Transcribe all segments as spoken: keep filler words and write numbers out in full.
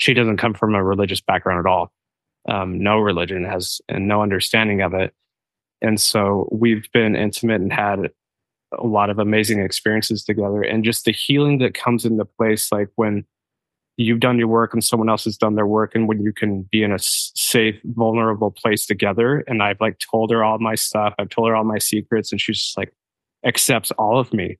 she doesn't come from a religious background at all. Um, no religion has and no understanding of it. And so we've been intimate and had a lot of amazing experiences together. And just the healing that comes into place, like when you've done your work and someone else has done their work, and when you can be in a safe, vulnerable place together. And I've like told her all my stuff. I've told her all my secrets, and she's just like accepts all of me.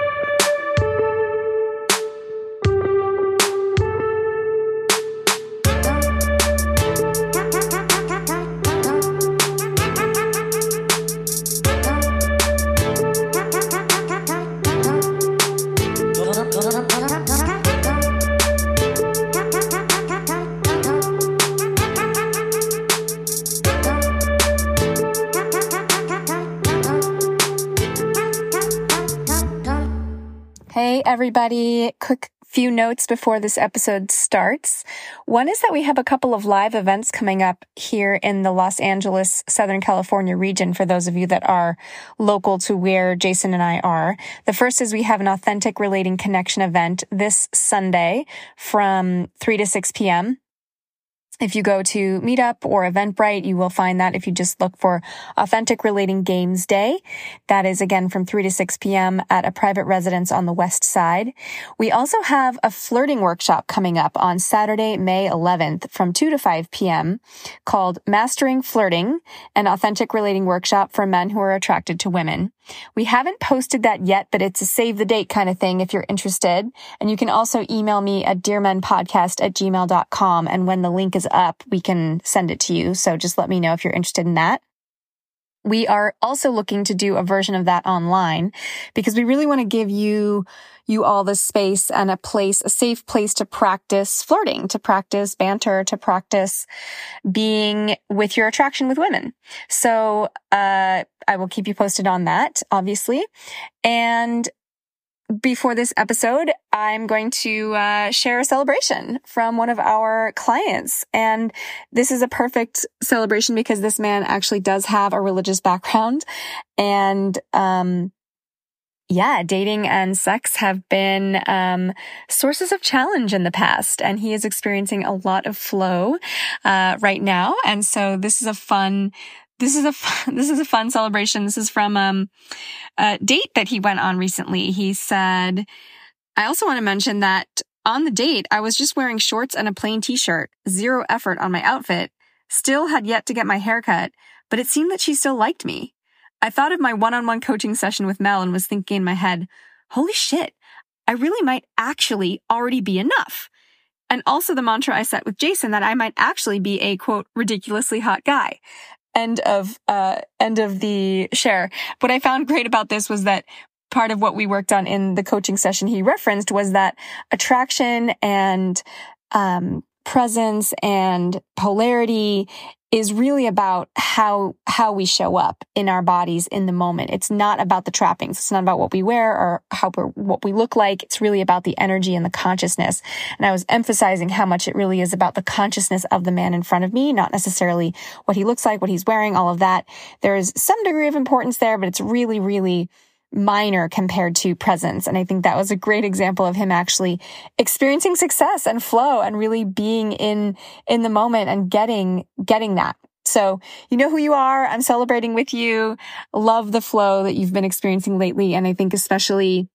Hey, everybody. Quick few notes before this episode starts. One is that we have a couple of live events coming up here in the Los Angeles, Southern California region for those of you that are local to where Jason and I are. The first is we have an Authentic Relating Connection event this Sunday from three to six p.m. If you go to Meetup or Eventbrite, you will find that if you just look for Authentic Relating Games Day. That is, again, from three to six p.m. at a private residence on the west side. We also have a flirting workshop coming up on Saturday, May eleventh from two to five p.m. called Mastering Flirting, an Authentic Relating Workshop for men who are attracted to women. We haven't posted that yet, but it's a save the date kind of thing if you're interested. And you can also email me at dearmenpodcast at gmail dot com. And when the link is up, we can send it to you. So just let me know if you're interested in that. We are also looking to do a version of that online because we really want to give you you all the space and a place, a safe place to practice flirting, to practice banter, to practice being with your attraction with women. So, uh, I will keep you posted on that, obviously. And before this episode, I'm going to uh, share a celebration from one of our clients. And this is a perfect celebration because this man actually does have a religious background. And, um, yeah, dating and sex have been um sources of challenge in the past, and he is experiencing a lot of flow uh right now. And so this is a fun this is a fun, this is a fun celebration. This is from um a date that he went on recently. He said, "I also want to mention that on the date, I was just wearing shorts and a plain t-shirt, zero effort on my outfit, still had yet to get my hair cut, but it seemed that she still liked me. I thought of my one-on-one coaching session with Mel and was thinking in my head, holy shit, I really might actually already be enough. And also the mantra I set with Jason that I might actually be a, quote, ridiculously hot guy." End of, uh, end of the share. What I found great about this was that part of what we worked on in the coaching session he referenced was that attraction and, um, presence and polarity is really about how, how we show up in our bodies in the moment. It's not about the trappings. It's not about what we wear or how we're, what we look like. It's really about the energy and the consciousness. And I was emphasizing how much it really is about the consciousness of the man in front of me, not necessarily what he looks like, what he's wearing, all of that. There is some degree of importance there, but it's really, really minor compared to presence. And I think that was a great example of him actually experiencing success and flow and really being in, in the moment and getting, getting that. So you know who you are. I'm celebrating with you. Love the flow that you've been experiencing lately. And I think especially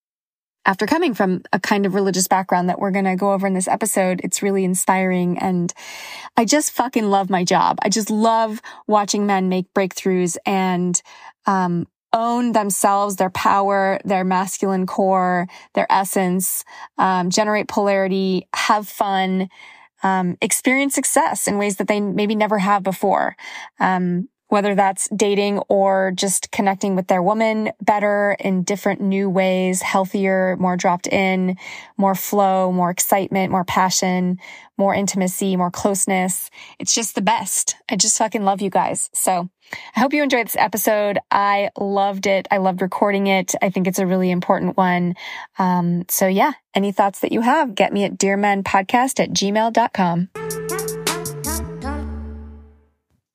after coming from a kind of religious background that we're going to go over in this episode, it's really inspiring. And I just fucking love my job. I just love watching men make breakthroughs and, um, own themselves, their power, their masculine core, their essence, um, generate polarity, have fun, um, experience success in ways that they maybe never have before. Um, whether that's dating or just connecting with their woman better in different new ways, healthier, more dropped in, more flow, more excitement, more passion, more intimacy, more closeness. It's just the best. I just fucking love you guys. So I hope you enjoyed this episode. I loved it. I loved recording it. I think it's a really important one. Um, so yeah, any thoughts that you have, get me at dearmenpodcast at gmail dot com.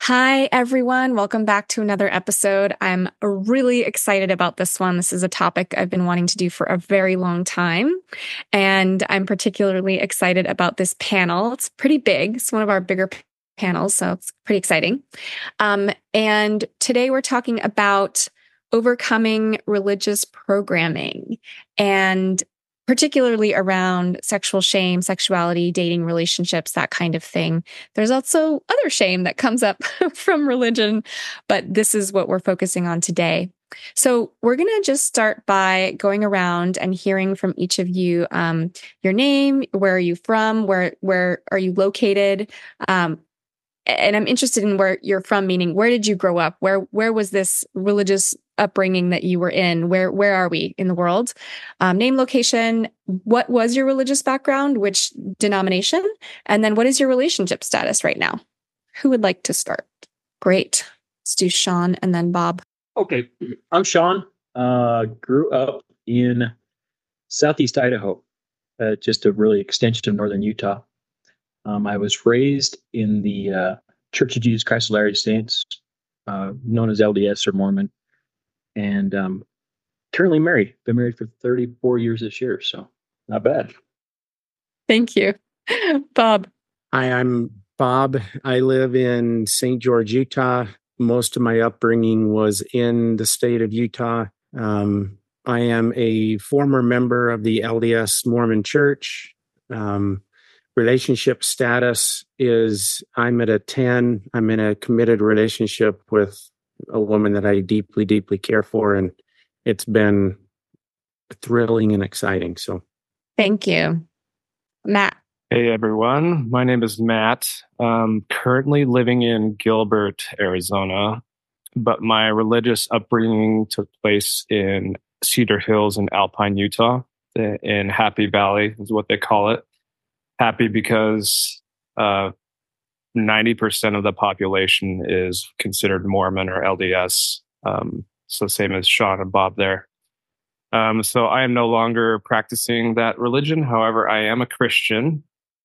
Hi, everyone. Welcome back to another episode. I'm really excited about this one. This is a topic I've been wanting to do for a very long time. And I'm particularly excited about this panel. It's pretty big. It's one of our bigger p- panels, so it's pretty exciting. Um, and today we're talking about overcoming religious programming, and particularly around sexual shame, sexuality, dating, relationships, that kind of thing. There's also other shame that comes up from religion, but this is what we're focusing on today. So we're going to just start by going around and hearing from each of you, um, your name, where are you from, where where are you located, um, and I'm interested in where you're from, meaning where did you grow up? Where where was this religious upbringing that you were in? Where where are we in the world? Um, name, location. What was your religious background? Which denomination? And then what is your relationship status right now? Who would like to start? Great. Let's do Sean and then Bob. Okay, I'm Sean. Uh, grew up in Southeast Idaho, uh, just a really extension of northern Utah. Um, I was raised in the uh, Church of Jesus Christ of Latter-day Saints, uh, known as L D S or Mormon, and um, currently married. Been married for thirty-four years this year, so not bad. Thank you. Bob. Hi, I'm Bob. I live in Saint George, Utah. Most of my upbringing was in the state of Utah. Um, I am a former member of the L D S Mormon Church. Um, relationship status is I'm at a ten. I'm in a committed relationship with a woman that I deeply, deeply care for, and it's been thrilling and exciting. So, thank you. Matt. Hey, everyone. My name is Matt. I'm currently living in Gilbert, Arizona, but my religious upbringing took place in Cedar Hills in Alpine, Utah, in Happy Valley is what they call it. Happy because uh, ninety percent of the population is considered Mormon or L D S. Um, so same as Sean and Bob there. Um, so I am no longer practicing that religion. However, I am a Christian.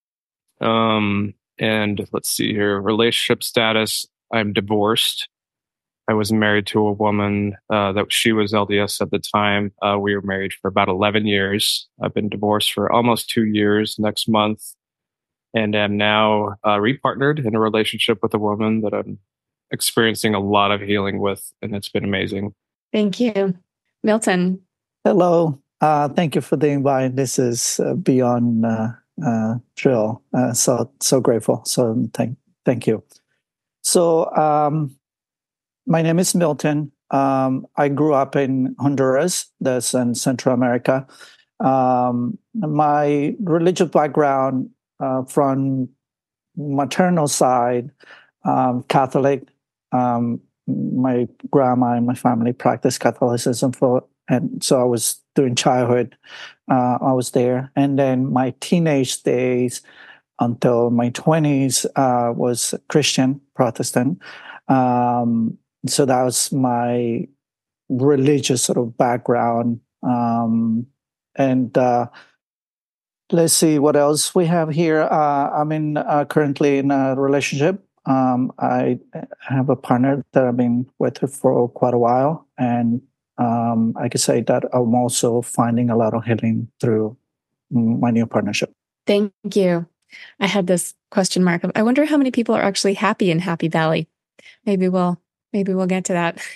Um, and let's see here, relationship status. I'm divorced. I was married to a woman uh, that she was L D S at the time. Uh, we were married for about eleven years. I've been divorced for almost two years next month, and am now uh, repartnered in a relationship with a woman that I'm experiencing a lot of healing with, and it's been amazing. Thank you. Milton. Hello. Uh, thank you for the invite. This is uh, beyond uh, uh, thrill. Uh, so so grateful. So thank thank you. So. Um, My name is Milton. Um, I grew up in Honduras, that's in Central America. Um, my religious background uh, from maternal side, um, Catholic. Um, my grandma and my family practiced Catholicism for, and so I was during childhood. Uh, I was there, and then my teenage days until my twenties uh, was Christian Protestant. Um, So that was my religious sort of background. Um, and uh, let's see what else we have here. Uh, I'm in uh, currently in a relationship. Um, I have a partner that I've been with her for quite a while. And um, I can say that I'm also finding a lot of healing through my new partnership. Thank you. I had this question mark of, I wonder how many people are actually happy in Happy Valley. Maybe we'll Maybe we'll get to that.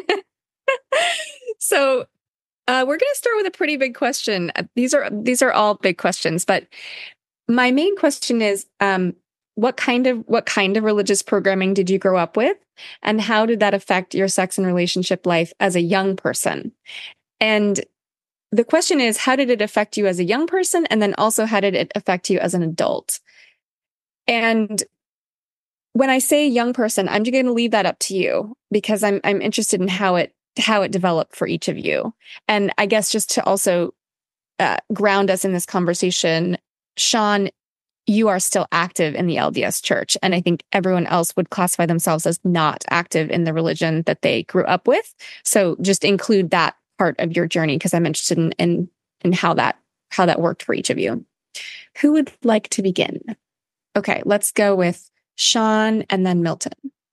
So uh, we're going to start with a pretty big question. These are these are all big questions, but my main question is, um, what kind of what kind of religious programming did you grow up with, and how did that affect your sex and relationship life as a young person? And the question is, how did it affect you as a young person, and then also how did it affect you as an adult? And when I say young person, I'm just going to leave that up to you because I'm I'm interested in how it how it developed for each of you. And I guess just to also uh, ground us in this conversation, Sean, you are still active in the L D S Church, and I think everyone else would classify themselves as not active in the religion that they grew up with. So just include that part of your journey because I'm interested in, in in how that how that worked for each of you. Who would like to begin? Okay, let's go with Sean and then Milton.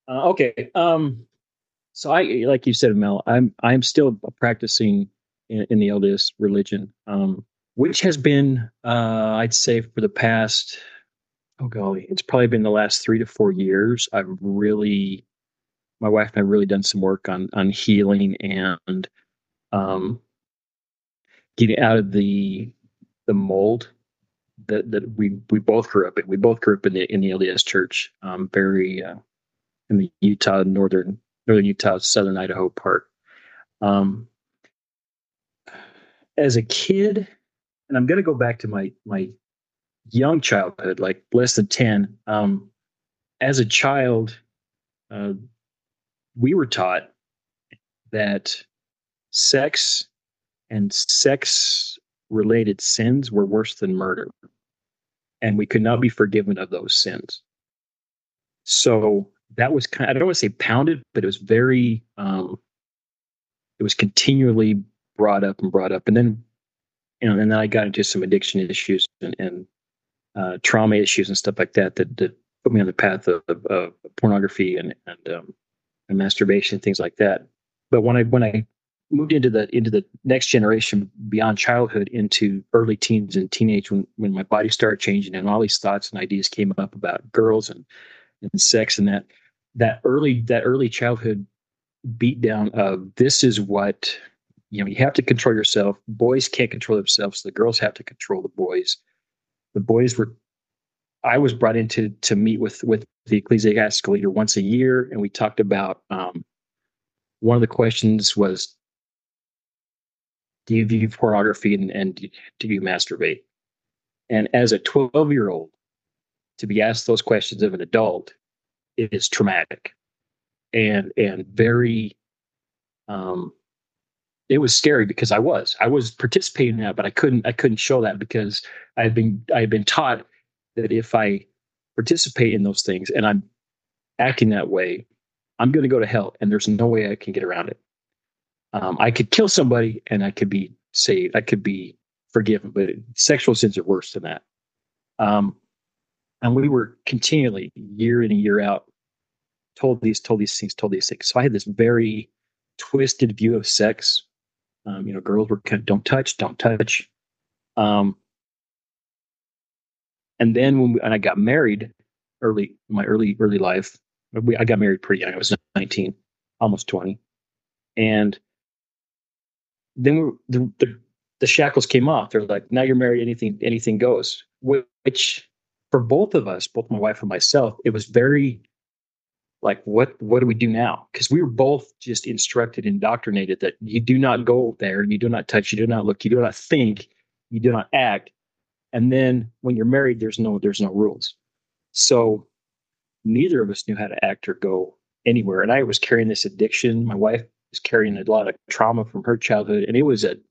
Uh, okay. Um, so I, like you said, Mel, I'm I'm still practicing in, in the L D S religion, um, which has been, uh, I'd say, for the past, oh golly, it's probably been the last three to four years. I've really, my wife and I have really done some work on on healing and um, getting out of the the mold that that we we both grew up in. We both grew up in the in the L D S church, um, very uh, in the Utah northern northern Utah southern Idaho part. Um, as a kid, and I'm going to go back to my my young childhood, like less than ten. Um, as a child, uh, we were taught that sex and sex related sins were worse than murder, and we could not be forgiven of those sins. So that was kind of, I don't want to say pounded, but it was very, um, it was continually brought up and brought up. And then, you know, and then I got into some addiction issues and, and uh, trauma issues and stuff like that, that, that put me on the path of, of, of pornography and, and, um, and masturbation, things like that. But when I, when I moved into the, into the next generation beyond childhood into early teens and teenage, when, when my body started changing and all these thoughts and ideas came up about girls and, and sex and that, that early, that early childhood beat down of this is what, you know, you have to control yourself. Boys can't control themselves. So the girls have to control the boys. The boys were, I was brought in to, to meet with, with the ecclesiastical leader once a year. And we talked about, um, one of the questions was, do you view pornography and, and do you masturbate? And as a twelve year old, to be asked those questions of an adult, it is traumatic and, and very, um, it was scary because I was, I was participating in that, but I couldn't, I couldn't show that because I had been, I had been taught that if I participate in those things and I'm acting that way, I'm going to go to hell and there's no way I can get around it. Um, I could kill somebody and I could be saved. I could be forgiven, but sexual sins are worse than that. Um, and we were continually year in and year out told these, told these things, told these things. So I had this very twisted view of sex. Um, you know, girls were kind of, don't touch, don't touch. Um, and then when we, and I got married early, my early, early life, we, I got married pretty young. I was nineteen, almost twenty. And then we, the, the, the shackles came off. They're like, now you're married, anything, anything goes, which for both of us, both my wife and myself, it was very like, what, what do we do now? Because we were both just instructed, indoctrinated that you do not go there, you do not touch, you do not look, you do not think, you do not act. And then when you're married, there's no, there's no rules. So neither of us knew how to act or go anywhere. And I was carrying this addiction. My wife was carrying a lot of trauma from her childhood. And it was a,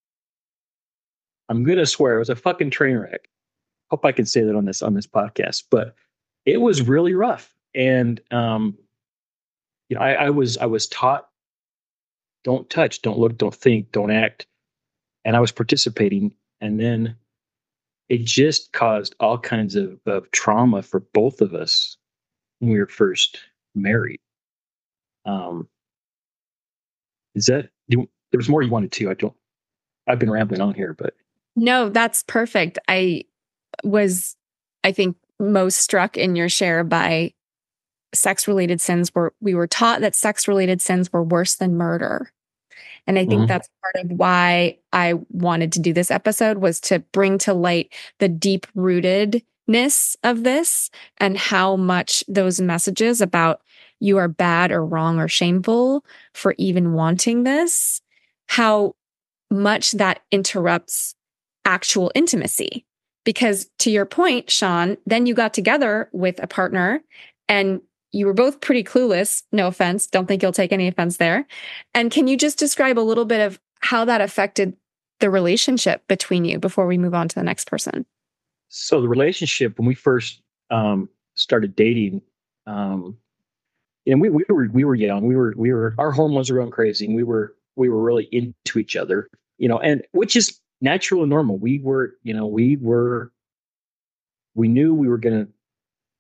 I'm going to swear, it was a fucking train wreck. Hope I can say that on this, on this podcast, but it was really rough. And, um, you know, I, I was, I was taught, don't touch, don't look, don't think, don't act. And I was participating. And then it just caused all kinds of, of trauma for both of us when we were first married. Um, is that, do, there was more you wanted to, I don't, I've been rambling on here, but. No, that's perfect. I was, I think, most struck in your share by sex-related sins were, we were taught that sex-related sins were worse than murder. And I think mm-hmm. that's part of why I wanted to do this episode, was to bring to light the deep-rootedness of this and how much those messages about you are bad or wrong or shameful for even wanting this, how much that interrupts actual intimacy. Because to your point, Sean, then you got together with a partner and you were both pretty clueless. No offense. Don't think you'll take any offense there. And can you just describe a little bit of how that affected the relationship between you before we move on to the next person? So the relationship, when we first um, started dating, um, and we, we were we were young. We were we were our hormones were going crazy, and we were we were really into each other. You know, and which is natural and normal. We were, you know, we were, we knew we were going to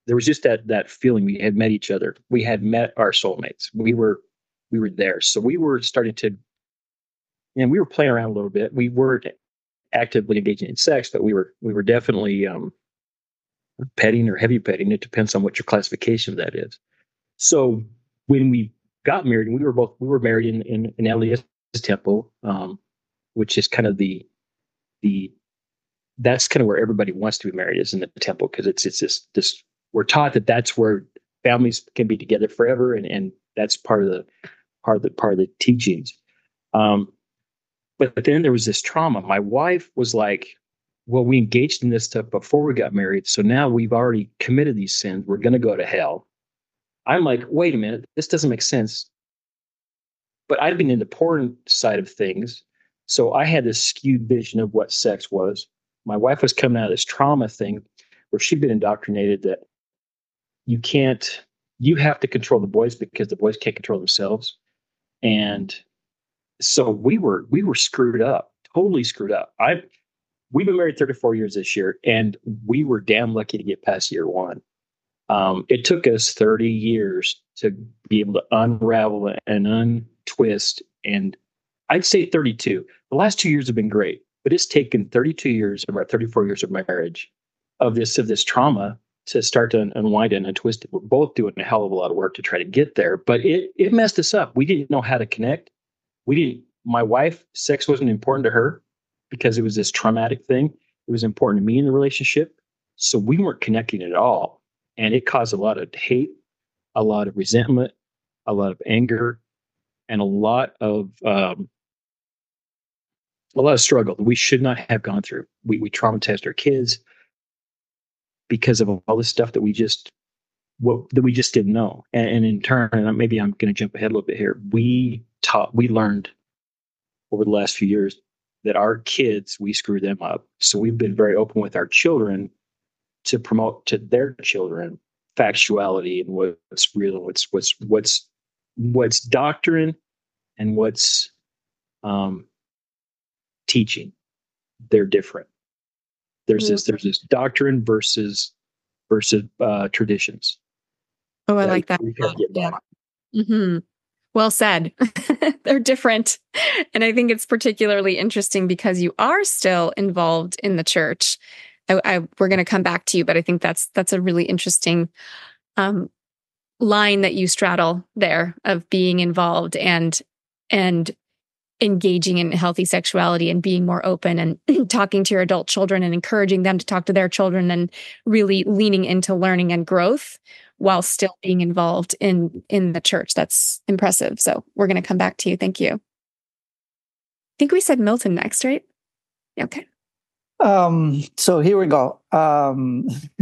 there was just that that feeling we had met each other. We had met our soulmates. We were we were there. So we were starting to, and we were playing around a little bit. We weren't actively engaging in sex, but we were we were definitely um, petting or heavy petting. It depends on what your classification of that is. So when we got married, and we were both we were married in in, in L D S Temple, um, which is kind of the the that's kind of where everybody wants to be married, is in the temple, because it's it's this this we're taught that that's where families can be together forever, and and that's part of the part of the part of the teachings. Um, but, but then there was this trauma. My wife was like, "Well, we engaged in this stuff before we got married, so now we've already committed these sins. We're going to go to hell." I'm like, "Wait a minute, this doesn't make sense." But I'd been in the porn side of things, so I had this skewed vision of what sex was. My wife was coming out of this trauma thing where she'd been indoctrinated that you can't, you have to control the boys because the boys can't control themselves. And so we were, we were screwed up, totally screwed up. I, we've been married thirty-four years this year, and we were damn lucky to get past year one. Um, it took us thirty years to be able to unravel and untwist. And I'd say thirty-two. The last two years have been great. But it's taken thirty-two years of our thirty-four years of marriage of this of this trauma to start to un- unwind and untwist it. We're both doing a hell of a lot of work to try to get there, but it it messed us up. We didn't know how to connect. We didn't. My wife, sex wasn't important to her because it was this traumatic thing. It was important to me in the relationship, so we weren't connecting at all, and it caused a lot of hate, a lot of resentment, a lot of anger, and a lot of um, a lot of struggle that we should not have gone through. We we traumatized our kids because of all this stuff that we just what that we just didn't know. And, and in turn, and maybe I'm going to jump ahead a little bit here. We taught, we learned over the last few years that our kids, we screw them up. So we've been very open with our children to promote to their children factuality and what's real, what's what's what's what's doctrine, and what's um. teaching. They're different. There's mm-hmm. this there's this doctrine versus versus uh, traditions. Oh, I that like that. Yeah. Mm-hmm. Well said. They're different, and I think it's particularly interesting because you are still involved in the church. I, I, we're going to come back to you, but I think that's that's a really interesting um, line that you straddle there of being involved and and. engaging in healthy sexuality and being more open and talking to your adult children and encouraging them to talk to their children and really leaning into learning and growth while still being involved in, in the church. That's impressive. So we're going to come back to you. Thank you. I think we said Milton next, right? Okay. Um, so here we go. Um,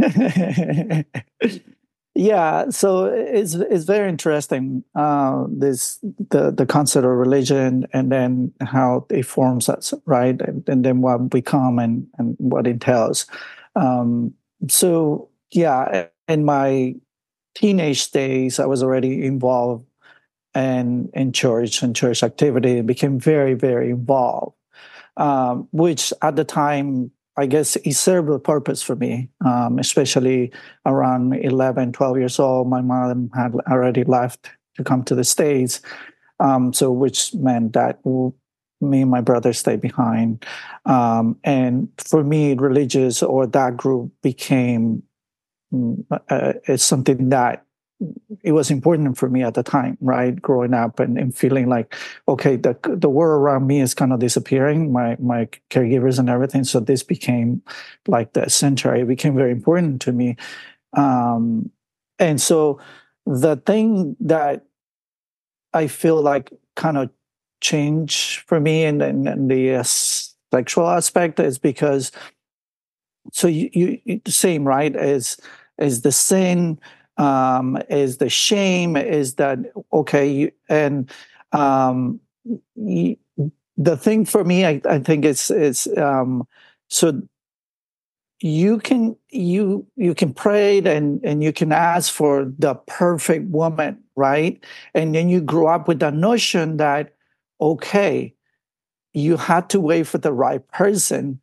Yeah, so it's it's very interesting, uh, this the the concept of religion, and then how it forms us, right, and, and then what we become and and what it entails. Um, so yeah, in my teenage days, I was already involved in in church and church activity, and became very very involved, um, which at the time, I guess it served a purpose for me, um, especially around eleven, twelve years old. My mom had already left to come to the States, um, so which meant that me and my brother stayed behind. Um, and for me, religious or that group became uh, it's something that it was important for me at the time, right? Growing up and, and feeling like, okay, the the world around me is kind of disappearing, my my caregivers and everything. So this became like the center. It became very important to me. Um, and so the thing that I feel like kind of changed for me in, in, in the uh, sexual aspect is because, so you, you the same, right, is is the sin, um, is the shame, is that, okay, you, and um, you, the thing for me, I, I think it's, it's um, so you can, you, you can pray and, and you can ask for the perfect woman, right? And then you grow up with the notion that, okay, you had to wait for the right person.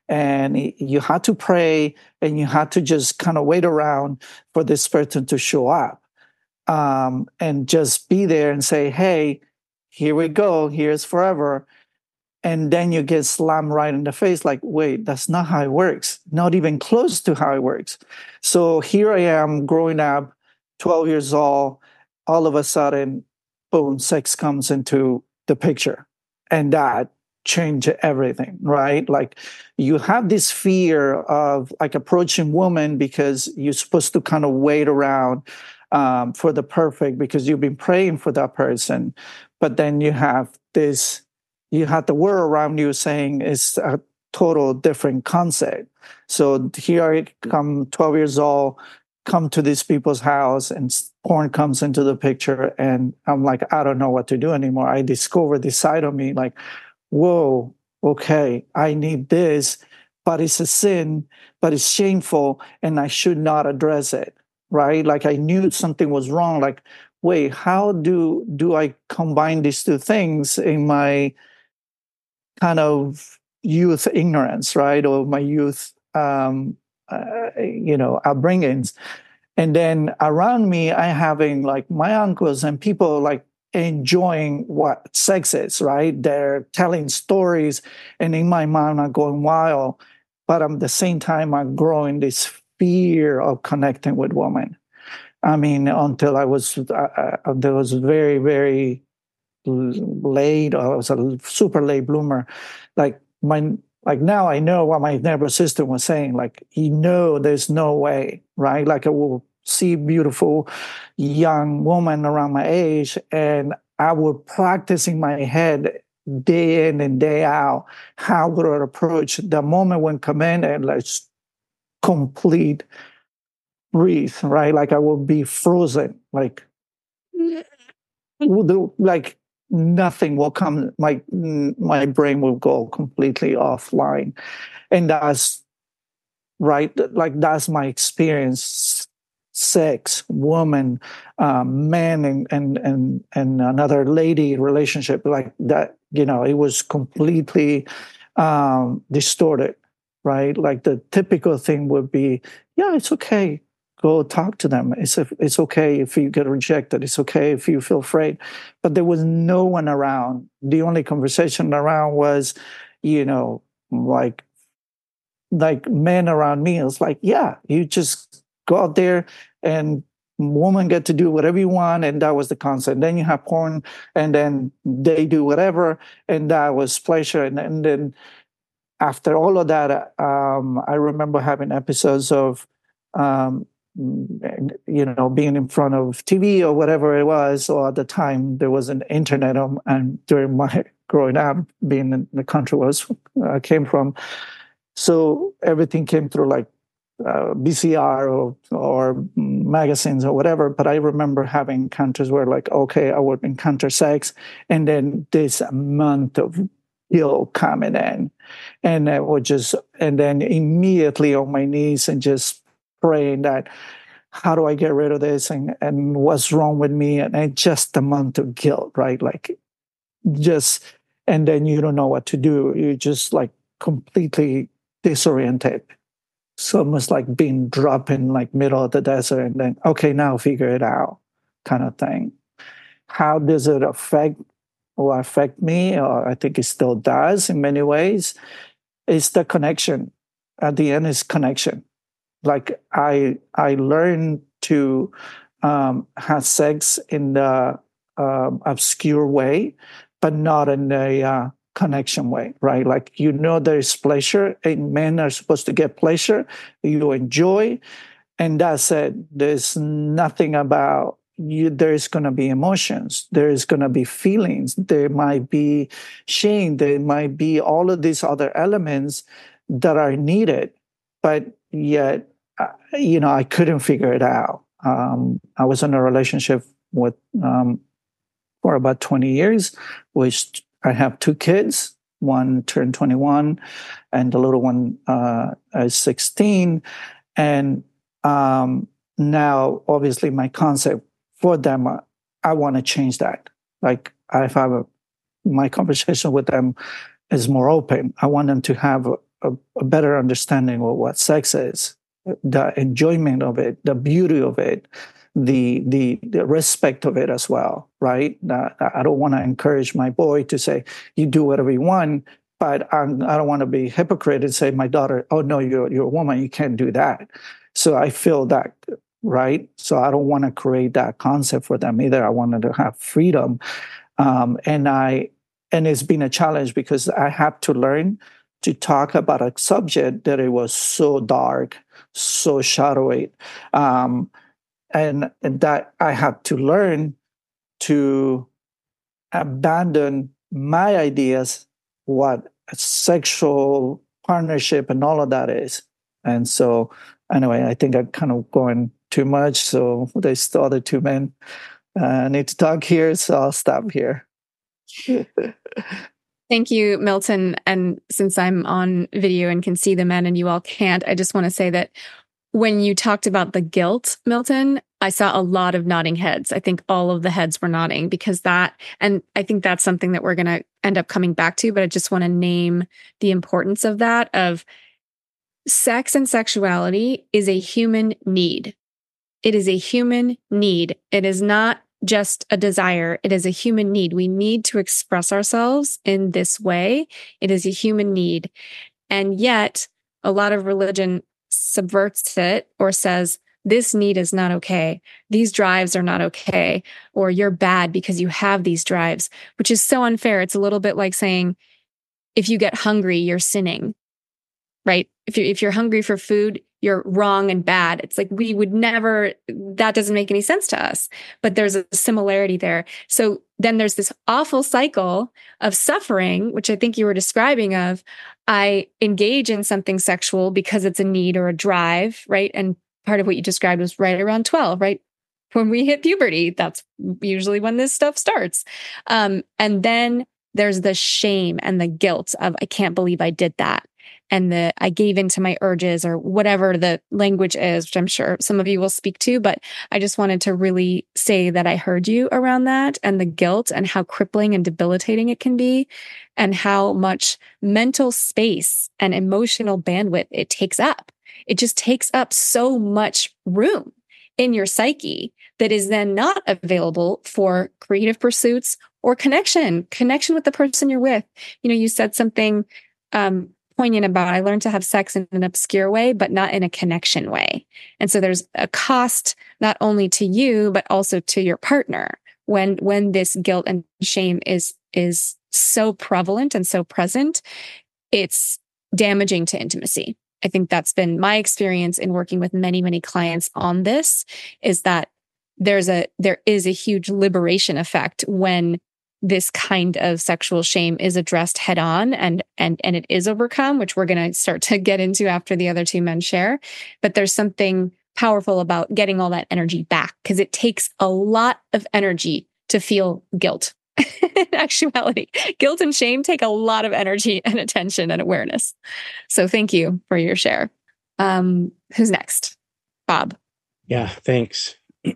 and you had to pray, and you had to just kind of wait around for this person to show up, um, and just be there and say, hey, here we go, here's forever. And then you get slammed right in the face, like, wait, that's not how it works, not even close to how it works. So here I am growing up, twelve years old, all of a sudden, boom, sex comes into the picture. And that changed everything, right? Like, you have this fear of like approaching women because you're supposed to kind of wait around um, for the perfect, because you've been praying for that person. But then you have this, you have the world around you saying it's a total different concept. So here I come, twelve years old, come to these people's house, and porn comes into the picture, and I'm like, I don't know what to do anymore. I discovered this side of me, like, whoa, okay, I need this, but it's a sin, but it's shameful, and I should not address it, right? Like, I knew something was wrong. Like, wait, how do do I combine these two things in my kind of youth ignorance, right? Or my youth, um, uh, you know, upbringings. And then around me, I having like my uncles and people like enjoying what sex is, right? They're telling stories, and in my mind, I'm going wild. But at the same time, I'm growing this fear of connecting with women. I mean, until I was, uh, uh, there was very, very late, or I was a super late bloomer. Like my, like now I know what my nervous system was saying. Like, you know, there's no way, right? Like, I will see beautiful young woman around my age, and I would practice in my head day in and day out how would I approach the moment when come in, and like complete breathe, right? Like, I would be frozen, like like nothing will come. My my brain will go completely offline, and that's right. Like, that's my experience. Sex, woman, um, man, and and and and another lady relationship, like that. You know, it was completely um, distorted, right? Like, the typical thing would be, yeah, it's okay. Go talk to them. It's it's okay if you get rejected. It's okay if you feel afraid. But there was no one around. The only conversation around was, you know, like like men around me. It was like, yeah, you just go out there, and women get to do whatever you want, and that was the concept. Then you have porn, and then they do whatever, and that was pleasure. And, and then after all of that, um, I remember having episodes of, um, you know, being in front of T V or whatever it was. Or at the time, there was an internet, um, and during my growing up, being in the country was I came from, so everything came through like uh, V C R or, or magazines or whatever. But I remember having encounters where, like, okay, I would encounter sex, and then this month of guilt coming in, and I would just, and then immediately on my knees and just praying that, how do I get rid of this, and, and what's wrong with me? And, and just a month of guilt, right? Like, just, and then you don't know what to do. You're just like completely disoriented. So almost like being dropped in like middle of the desert, and then, okay, now figure it out kind of thing. How does it affect or affect me? Or I think it still does in many ways. It's the connection. At the end, is connection. Like, I I learned to um, have sex in the um, obscure way, but not in a uh, connection way, right? Like, you know, there is pleasure, and men are supposed to get pleasure. You enjoy, and that's it. There's nothing about you. There is going to be emotions. There is going to be feelings. There might be shame. There might be all of these other elements that are needed, but yet, uh, you know, I couldn't figure it out. Um, I was in a relationship with um, for about twenty years, which I have two kids. One turned twenty-one, and the little one uh, is sixteen. And um, now, obviously, my concept for them, uh, I want to change that. Like, I have a, my conversation with them is more open. I want them to have a, a better understanding of what sex is, the enjoyment of it, the beauty of it, the the, the respect of it as well, right? Uh, I don't want to encourage my boy to say, you do whatever you want, but I'm, I don't want to be a hypocrite and say, my daughter, oh, no, you're, you're a woman, you can't do that. So I feel that, right? So I don't want to create that concept for them either. I wanted to have freedom. Um, and I and it's been a challenge because I have to learn to talk about a subject that it was so dark, so shadowy. Um, and, and that I have to learn to abandon my ideas, what a sexual partnership and all of that is. And so, anyway, I think I'm kind of going too much. So there's the other two men uh, need to talk here, so I'll stop here. Thank you, Milton. And since I'm on video and can see the men and you all can't, I just want to say that when you talked about the guilt, Milton, I saw a lot of nodding heads. I think all of the heads were nodding because that, and I think that's something that we're going to end up coming back to, but I just want to name the importance of that, of sex and sexuality is a human need. It is a human need. It is not just a desire. It is a human need. We need to express ourselves in this way. It is a human need. And yet, a lot of religion subverts it or says, this need is not okay. These drives are not okay. Or you're bad because you have these drives, which is so unfair. It's a little bit like saying, if you get hungry, you're sinning, right? If you're, if you're hungry for food, you're wrong and bad. It's like we would never, that doesn't make any sense to us, but there's a similarity there. So then there's this awful cycle of suffering, which I think you were describing of, I engage in something sexual because it's a need or a drive, right? And part of what you described was right around twelve, right? When we hit puberty, that's usually when this stuff starts. Um, and then there's the shame and the guilt of, I can't believe I did that. And the I gave into my urges or whatever the language is, which I'm sure some of you will speak to, but I just wanted to really say that I heard you around that and the guilt and how crippling and debilitating it can be and how much mental space and emotional bandwidth it takes up. It just takes up so much room in your psyche that is then not available for creative pursuits or connection, connection with the person you're with. You know, you said something, um, poignant about I learned to have sex in an obscure way, but not in a connection way. And so there's a cost not only to you, but also to your partner when when this guilt and shame is is so prevalent and so present, it's damaging to intimacy. I think that's been my experience in working with many, many clients on this, is that there's a there is a huge liberation effect when this kind of sexual shame is addressed head on and, and, and it is overcome, which we're going to start to get into after the other two men share. But there's something powerful about getting all that energy back because it takes a lot of energy to feel guilt. In actuality, guilt and shame take a lot of energy and attention and awareness. So thank you for your share. Um, who's next? Bob. Yeah, thanks.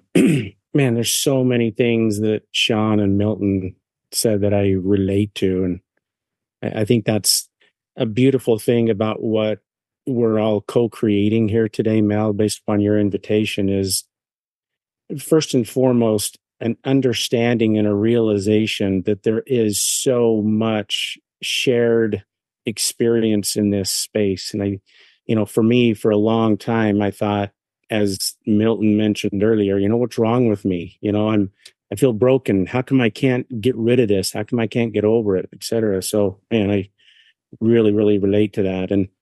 Man, there's so many things that Sean and Milton said that I relate to. And I think that's a beautiful thing about what we're all co-creating here today, Mel, based upon your invitation, is first and foremost, an understanding and a realization that there is so much shared experience in this space. And I, you know, for me, for a long time, I thought, as Milton mentioned earlier, you know, what's wrong with me? You know, I'm, I feel broken. How come I can't get rid of this? How come I can't get over it, et cetera? So, man, I really, really relate to that. And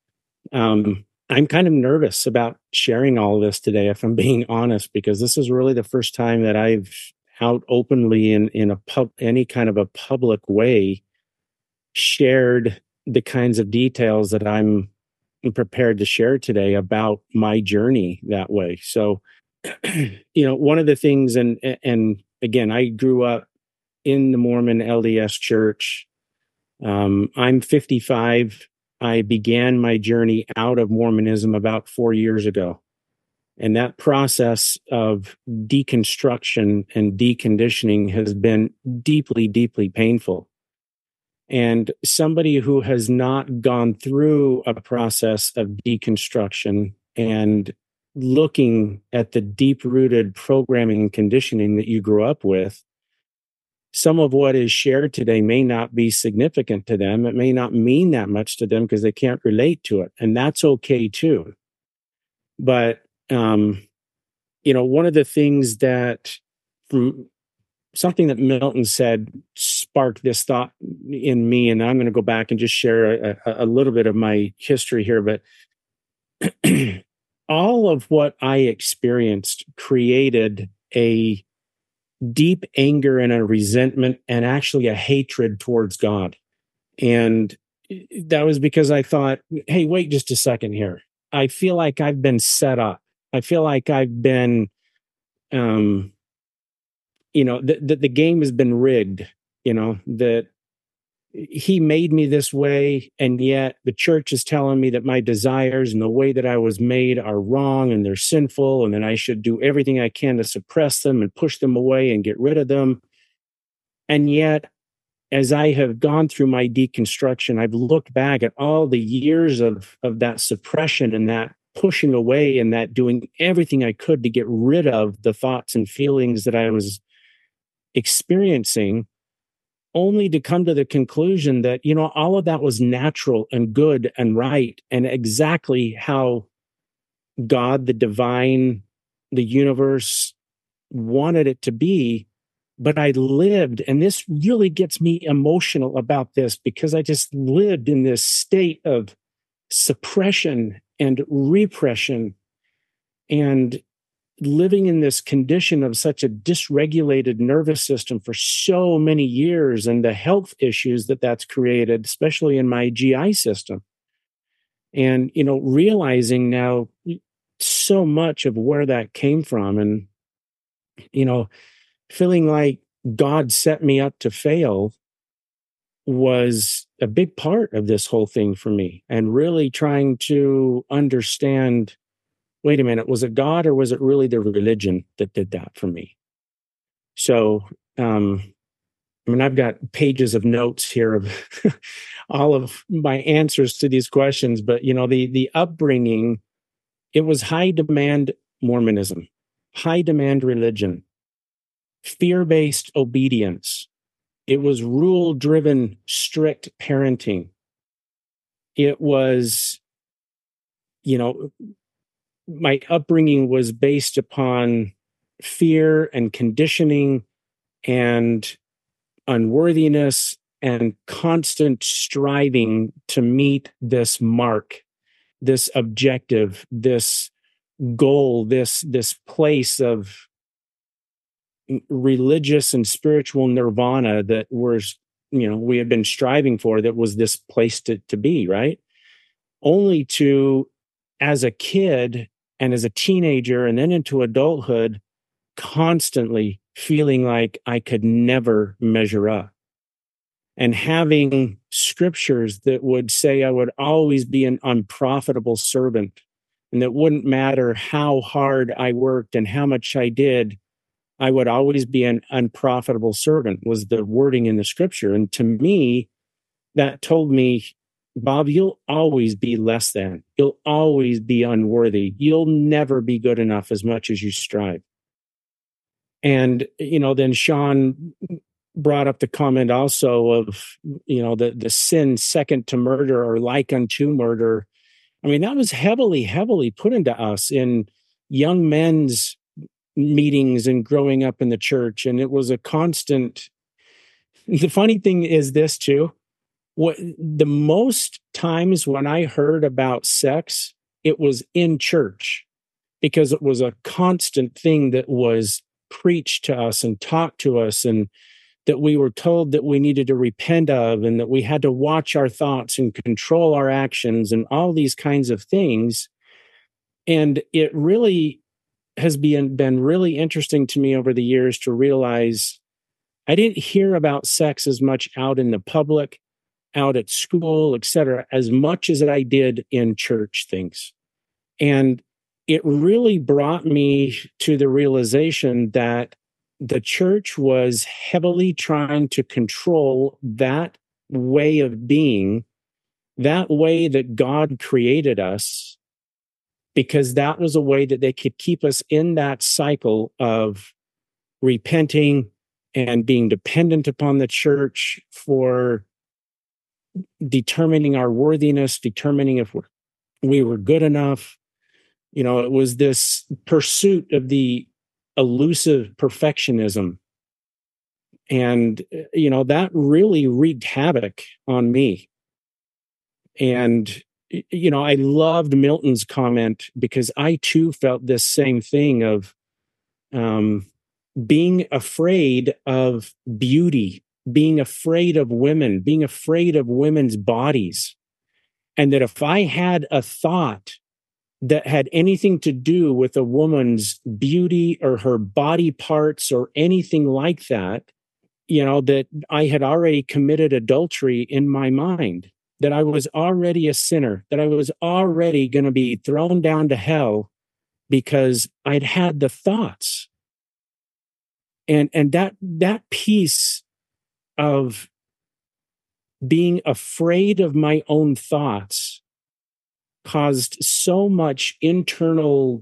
um, I'm kind of nervous about sharing all of this today, if I'm being honest, because this is really the first time that I've out openly in, in a pub, any kind of a public way shared the kinds of details that I'm prepared to share today about my journey that way. So, you know, one of the things, and and again, I grew up in the Mormon L D S church. Um, I'm fifty-five. I began my journey out of Mormonism about four years ago. And that process of deconstruction and deconditioning has been deeply, deeply painful. And somebody who has not gone through a process of deconstruction and looking at the deep-rooted programming and conditioning that you grew up with, some of what is shared today may not be significant to them. It may not mean that much to them because they can't relate to it. And that's okay too. But, um, you know, one of the things that from something that Milton said sparked this thought in me, and I'm going to go back and just share a, a little bit of my history here, but all of what I experienced created a deep anger and a resentment and actually a hatred towards God. And that was because I thought, hey, wait just a second here. I feel like I've been set up. I feel like I've been, um, you know, that the, the game has been rigged, you know, that he made me this way. And yet the church is telling me that my desires and the way that I was made are wrong and they're sinful. And then I should do everything I can to suppress them and push them away and get rid of them. And yet, as I have gone through my deconstruction, I've looked back at all the years of, of that suppression and that pushing away and that doing everything I could to get rid of the thoughts and feelings that I was experiencing, only to come to the conclusion that, you know, all of that was natural and good and right and exactly how God, the divine, the universe wanted it to be. But I lived, and this really gets me emotional about this because I just lived in this state of suppression and repression and living in this condition of such a dysregulated nervous system for so many years and the health issues that that's created, especially in my G I system. And, you know, realizing now so much of where that came from and, you know, feeling like God set me up to fail was a big part of this whole thing for me, and really trying to understand, wait a minute, was it God or was it really the religion that did that for me? So, um, I mean, I've got pages of notes here of all of my answers to these questions, but, you know, the, the upbringing, it was high demand Mormonism, high demand religion, fear-based obedience. It was rule-driven, strict parenting. It was, you know, my upbringing was based upon fear and conditioning and unworthiness and constant striving to meet this mark, this objective, this goal, this, this place of religious and spiritual nirvana that was, you know, we had been striving for, that was this place to, to be, right? Only to, as a kid and as a teenager and then into adulthood, constantly feeling like I could never measure up. And having scriptures that would say I would always be an unprofitable servant, and that wouldn't matter how hard I worked and how much I did, I would always be an unprofitable servant, was the wording in the scripture. And to me, that told me, Bob, you'll always be less than. You'll always be unworthy. You'll never be good enough as much as you strive. And, you know, then Sean brought up the comment also of, you know, the, the sin second to murder or like unto murder. I mean, that was heavily, heavily put into us in young men's meetings and growing up in the church. And it was a constant. The funny thing is this too, what the most times when I heard about sex, it was in church, because it was a constant thing that was preached to us and taught to us, and that we were told that we needed to repent of, and that we had to watch our thoughts and control our actions and all these kinds of things. And it really has been, been really interesting to me over the years to realize I didn't hear about sex as much out in the public, out at school, et cetera, as much as I did in church things. And it really brought me to the realization that the church was heavily trying to control that way of being, that way that God created us, because that was a way that they could keep us in that cycle of repenting and being dependent upon the church for determining our worthiness, determining if we're, we were good enough. You know, it was this pursuit of the elusive perfectionism. And, you know, that really wreaked havoc on me. And, you know, I loved Milton's comment, because I too felt this same thing of um, being afraid of beauty, being afraid of women, being afraid of women's bodies. And that if I had a thought that had anything to do with a woman's beauty or her body parts or anything like that, you know, that I had already committed adultery in my mind, that I was already a sinner, that I was already going to be thrown down to hell because I'd had the thoughts. And, and that, that piece of being afraid of my own thoughts caused so much internal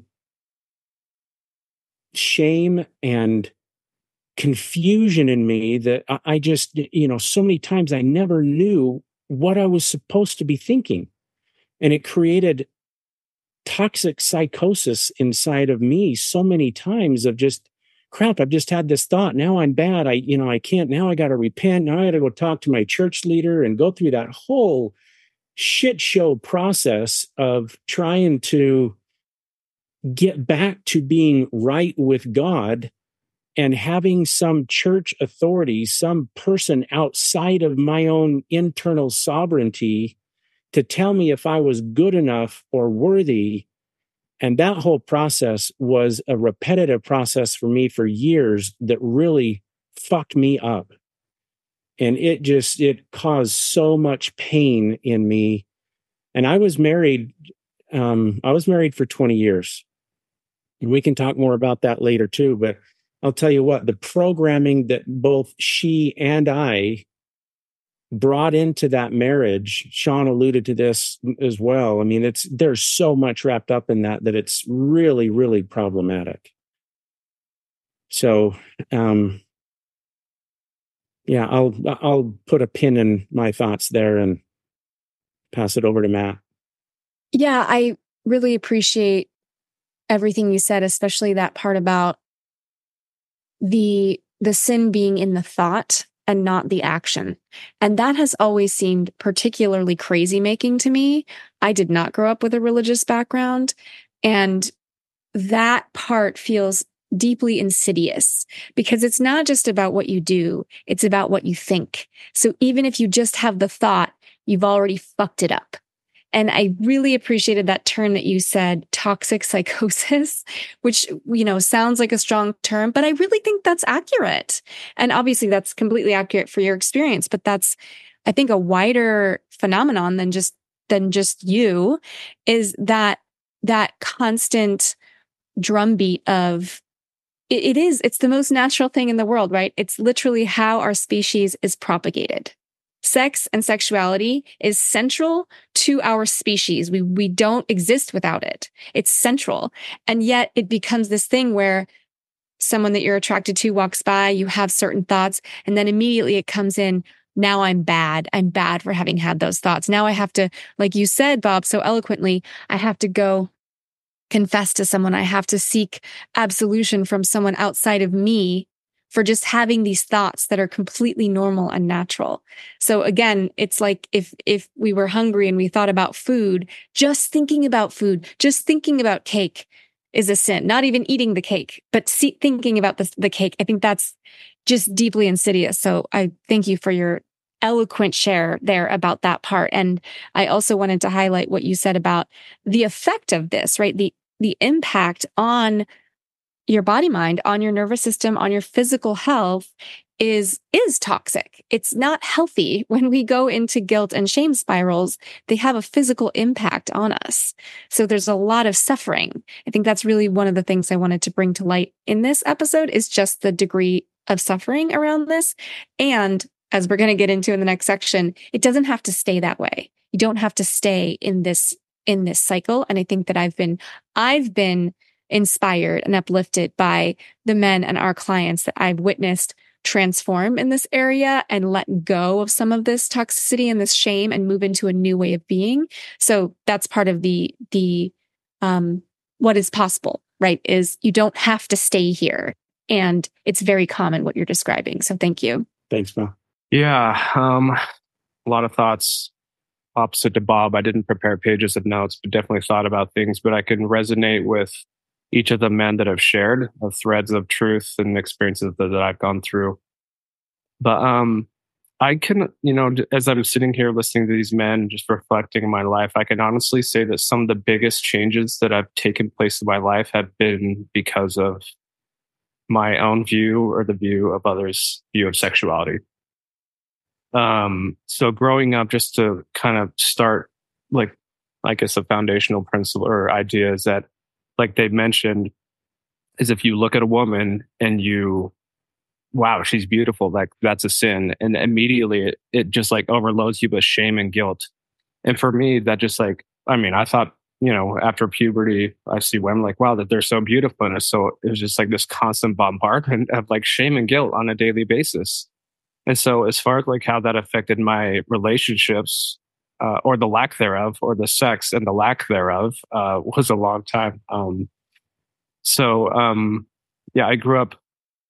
shame and confusion in me that I just, you know, so many times I never knew what I was supposed to be thinking. And it created toxic psychosis inside of me so many times of just, crap, I've just had this thought. Now I'm bad. I, you know, I can't, now I got to repent. Now I got to go talk to my church leader and go through that whole shit show process of trying to get back to being right with God, and having some church authority, some person outside of my own internal sovereignty to tell me if I was good enough or worthy. And that whole process was a repetitive process for me for years that really fucked me up. And it just, it caused so much pain in me. And I was married, um, I was married for twenty years. And we can talk more about that later too, but I'll tell you what, the programming that both she and I brought into that marriage, Sean alluded to this as well. I mean, it's, there's so much wrapped up in that, that it's really, really problematic. So, um, yeah, I'll, I'll put a pin in my thoughts there and pass it over to Matt. Yeah, I really appreciate everything you said, especially that part about the the sin being in the thought and not the action. And that has always seemed particularly crazy making to me. I did not grow up with a religious background, and that part feels deeply insidious, because it's not just about what you do, it's about what you think. So even if you just have the thought, you've already fucked it up. And I really appreciated that term that you said, toxic psychosis, which, you know, sounds like a strong term, but I really think that's accurate. And obviously that's completely accurate for your experience, but that's, I think, a wider phenomenon than just, than just you, is that, that constant drumbeat of, it, it is, it's the most natural thing in the world, right? It's literally how our species is propagated. Sex and sexuality is central to our species. We we don't exist without it. It's central. And yet it becomes this thing where someone that you're attracted to walks by, you have certain thoughts, and then immediately it comes in, now I'm bad. I'm bad for having had those thoughts. Now I have to, like you said, Bob, so eloquently, I have to go confess to someone. I have to seek absolution from someone outside of me for just having these thoughts that are completely normal and natural. So again, it's like if if we were hungry and we thought about food, just thinking about food, just thinking about cake is a sin. Not even eating the cake, but see, thinking about the, the cake. I think that's just deeply insidious. So I thank you for your eloquent share there about that part. And I also wanted to highlight what you said about the effect of this, right? The the impact on your body mind, on your nervous system, on your physical health is, is toxic. It's not healthy. When we go into guilt and shame spirals, they have a physical impact on us. So there's a lot of suffering. I think that's really one of the things I wanted to bring to light in this episode, is just the degree of suffering around this. And as we're going to get into in the next section, it doesn't have to stay that way. You don't have to stay in this in this cycle. And I think that I've been I've been inspired and uplifted by the men and our clients that I've witnessed transform in this area and let go of some of this toxicity and this shame and move into a new way of being. So that's part of the the um, what is possible, right? Is you don't have to stay here, and it's very common what you're describing. So thank you. Thanks, Mo. Yeah, um, a lot of thoughts. Opposite to Bob, I didn't prepare pages of notes, but definitely thought about things. But I can resonate with each of the men that have shared the threads of truth and experiences that, that I've gone through. But um, I can, you know, as I'm sitting here listening to these men, just reflecting in my life, I can honestly say that some of the biggest changes that have taken place in my life have been because of my own view or the view of others' view of sexuality. Um, so growing up, just to kind of start, like, I guess a foundational principle or idea is that, like they mentioned, is if you look at a woman and you, wow, she's beautiful, like that's a sin. And immediately it, it just like overloads you with shame and guilt. And for me, that just like, I mean, I thought, you know, after puberty, I see women like, wow, that they're so beautiful. And so it was just like this constant bombardment of like shame and guilt on a daily basis. And so as far as like how that affected my relationships, uh, or the lack thereof, or the sex and the lack thereof, uh, was a long time. Um, so, um, yeah, I grew up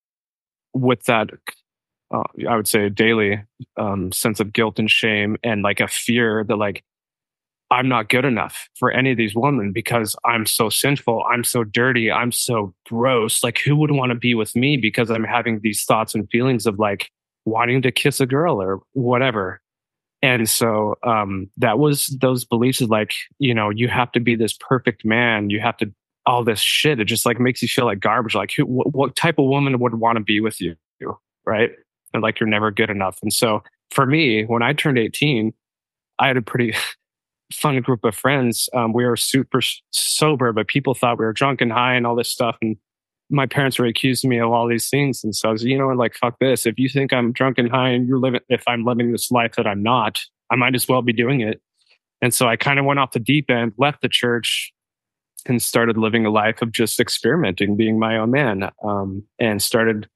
with that, uh, I would say a daily, um, sense of guilt and shame and like a fear that like, I'm not good enough for any of these women because I'm so sinful. I'm so dirty. I'm so gross. Like who would want to be with me because I'm having these thoughts and feelings of like, wanting to kiss a girl or whatever. And so um, that was those beliefs of like, you know, you have to be this perfect man. You have to, all this shit. It just like makes you feel like garbage. Like who, what, what type of woman would want to be with you? Right. And like, you're never good enough. And so for me, when I turned eighteen, I had a pretty fun group of friends. Um, we were super sober, but people thought we were drunk and high and all this stuff. And my parents were accusing me of all these things. And so I was, you know, like, fuck this. If you think I'm drunk and high and you're living, if I'm living this life that I'm not, I might as well be doing it. And so I kind of went off the deep end, left the church and started living a life of just experimenting, being my own man, um, and started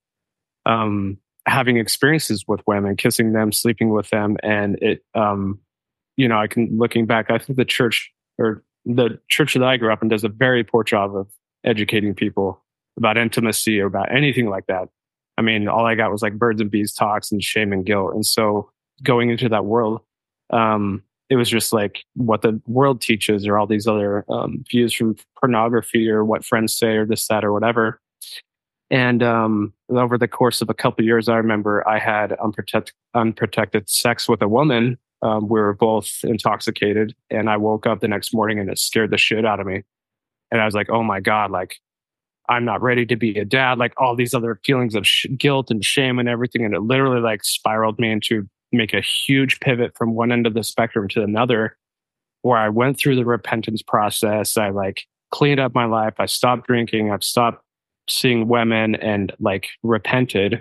um, having experiences with women, kissing them, sleeping with them. And it, um, you know, I can, looking back, I think the church or the church that I grew up in does a very poor job of educating people about intimacy or about anything like that. I mean, all I got was like birds and bees talks and shame and guilt. And so going into that world, um, it was just like what the world teaches or all these other um, views from pornography or what friends say or this, that, or whatever. And um, over the course of a couple of years, I remember I had unprotected, unprotected sex with a woman. Um, we were both intoxicated and I woke up the next morning and it scared the shit out of me. And I was like, oh my God, like, I'm not ready to be a dad, like all these other feelings of sh- guilt and shame and everything. And it literally like spiraled me into make a huge pivot from one end of the spectrum to another, where I went through the repentance process. I like cleaned up my life. I stopped drinking. I've stopped seeing women and like repented.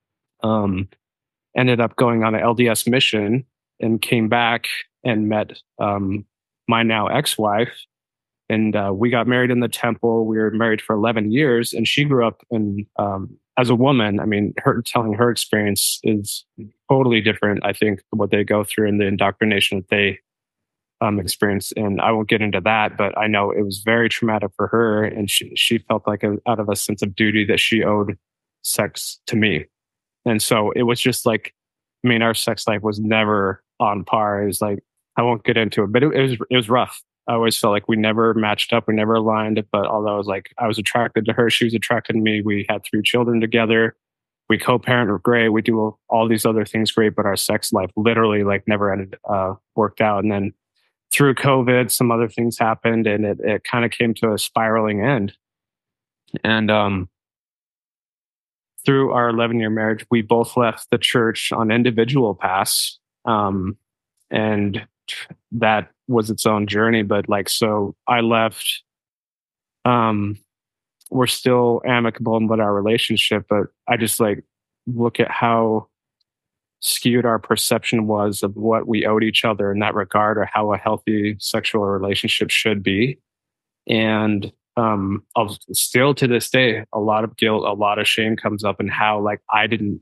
Um, ended up going on an L D S mission and came back and met um, my now ex-wife. And uh, we got married in the temple. We were married for eleven years, and she grew up in um, as a woman. I mean, her telling her experience is totally different, I think, what they go through and the indoctrination that they um, experience. And I won't get into that, but I know it was very traumatic for her, and she she felt like a, out of a sense of duty that she owed sex to me. And so it was just like, I mean, our sex life was never on par. It was like, I won't get into it, but it, it was it was rough. I always felt like we never matched up. We never aligned. But although I was like, I was attracted to her, she was attracted to me. We had three children together. We co-parent were great. We do all these other things great, but our sex life literally like never ended, uh, worked out. And then through COVID, some other things happened and it, it kind of came to a spiraling end. And, um, through our eleven year marriage, we both left the church on individual paths. Um, and that was its own journey. But like, so I left, um, we're still amicable in our relationship, but I just like look at how skewed our perception was of what we owed each other in that regard, or how a healthy sexual relationship should be. And um, I'll, still to this day, a lot of guilt, a lot of shame comes up in how like I didn't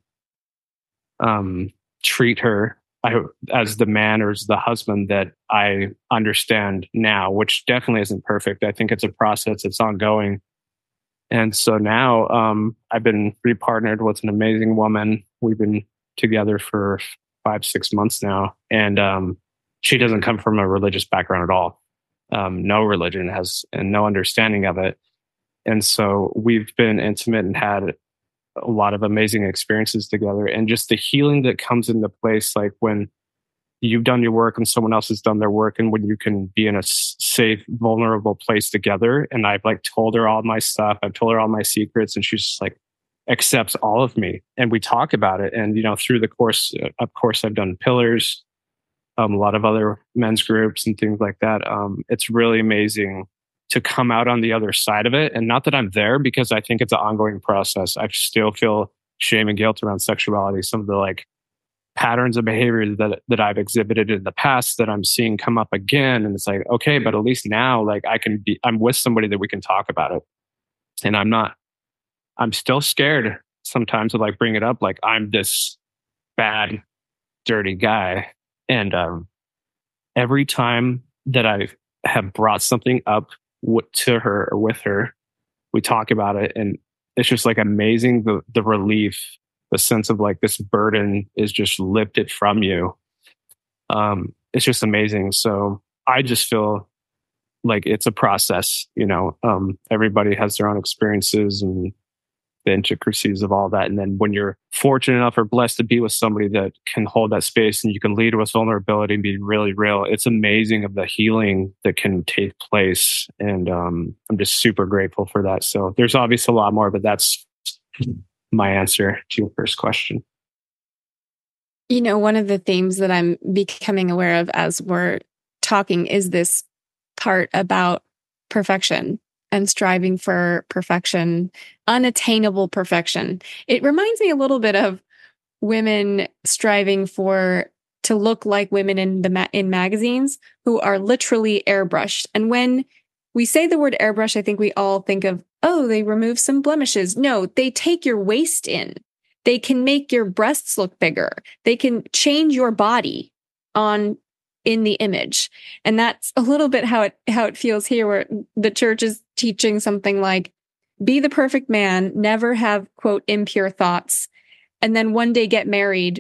um, treat her I, as the man or as the husband that I understand now, which definitely isn't perfect. I think it's a process, it's ongoing. And so now um, I've been repartnered with an amazing woman. We've been together for five, six months now. And um, she doesn't come from a religious background at all. Um, no religion has and no understanding of it. And so we've been intimate and had a lot of amazing experiences together. And just the healing that comes into place, like when you've done your work and someone else has done their work, and when you can be in a safe, vulnerable place together. And I've like told her all my stuff. I've told her all my secrets, and she's just like accepts all of me. And we talk about it. And, you know, through the course, of course, I've done Pillars, um, a lot of other men's groups and things like that. Um, it's really amazing to come out on the other side of it. And not that I'm there, because I think it's an ongoing process. I still feel shame and guilt around sexuality. Some of the like patterns of behavior that that I've exhibited in the past that I'm seeing come up again. And it's like, okay, but at least now, like I can be, I'm with somebody that we can talk about it. And I'm not, I'm still scared sometimes to like bring it up. Like I'm this bad, dirty guy. And um, every time that I have brought something up w- to her or with her, we talk about it. And it's just like amazing, the the relief, the sense of like this burden is just lifted from you. Um, it's just amazing. So I just feel like it's a process, you know, um, everybody has their own experiences and the intricacies of all that. And then when you're fortunate enough or blessed to be with somebody that can hold that space and you can lead with vulnerability and be really real, it's amazing of the healing that can take place. And um, I'm just super grateful for that. So there's obviously a lot more, but that's my answer to your first question. You know, one of the themes that I'm becoming aware of as we're talking is this part about perfection and striving for perfection, unattainable perfection. It reminds me a little bit of women striving for to look like women in the ma- in magazines who are literally airbrushed. And when we say the word airbrush, I think we all think of, oh, they remove some blemishes. No, they take your waist in. They can make your breasts look bigger. They can change your body on in the image. And that's a little bit how it how it feels here, where the church is teaching something like, be the perfect man, never have, quote, impure thoughts, and then one day get married,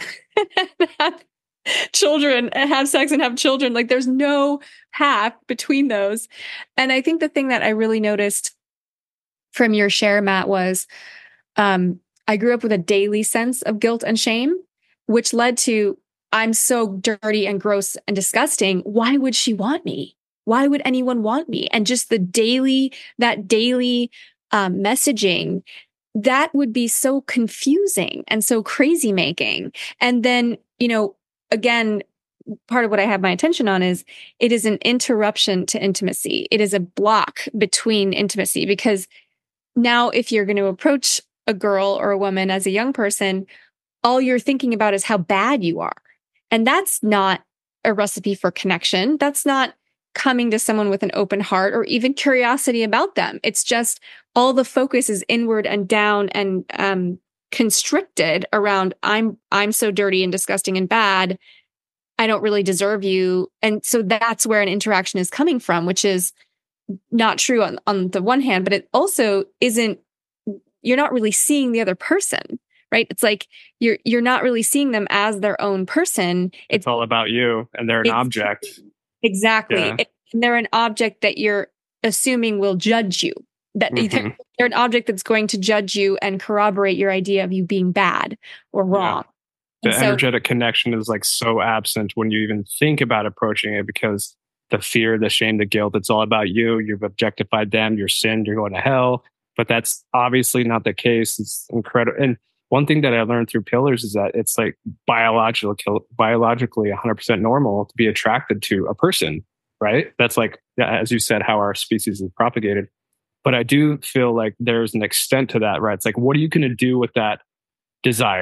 have children, have sex and have children. Like there's no path between those. And I think the thing that I really noticed from your share, Matt, was um, I grew up with a daily sense of guilt and shame, which led to, I'm so dirty and gross and disgusting. Why would she want me? Why would anyone want me? And just the daily, that daily um, messaging, that would be so confusing and so crazy making. And then, you know, again, part of what I have my attention on is it is an interruption to intimacy. It is a block between intimacy, because now if you're going to approach a girl or a woman as a young person, all you're thinking about is how bad you are. And that's not a recipe for connection. That's not coming to someone with an open heart or even curiosity about them. It's just all the focus is inward and down and um, constricted around, I'm I'm so dirty and disgusting and bad. I don't really deserve you. And so that's where an interaction is coming from, which is not true on, on the one hand, but it also isn't, you're not really seeing the other person. Right? It's like you're you're not really seeing them as their own person. It's, it's all about you, and they're an object. Exactly. Yeah. It, and they're an object that you're assuming will judge you. That mm-hmm. they're, they're an object that's going to judge you and corroborate your idea of you being bad or wrong. Yeah. The and energetic so, connection is like so absent when you even think about approaching it, because the fear, the shame, the guilt, it's all about you. You've objectified them, you're sinned, you're going to hell. But that's obviously not the case. It's incredible. And one thing that I learned through Pillars is that it's like biological, biologically one hundred percent normal to be attracted to a person, right? That's like, as you said, how our species is propagated. But I do feel like there's an extent to that, right? It's like, what are you going to do with that desire?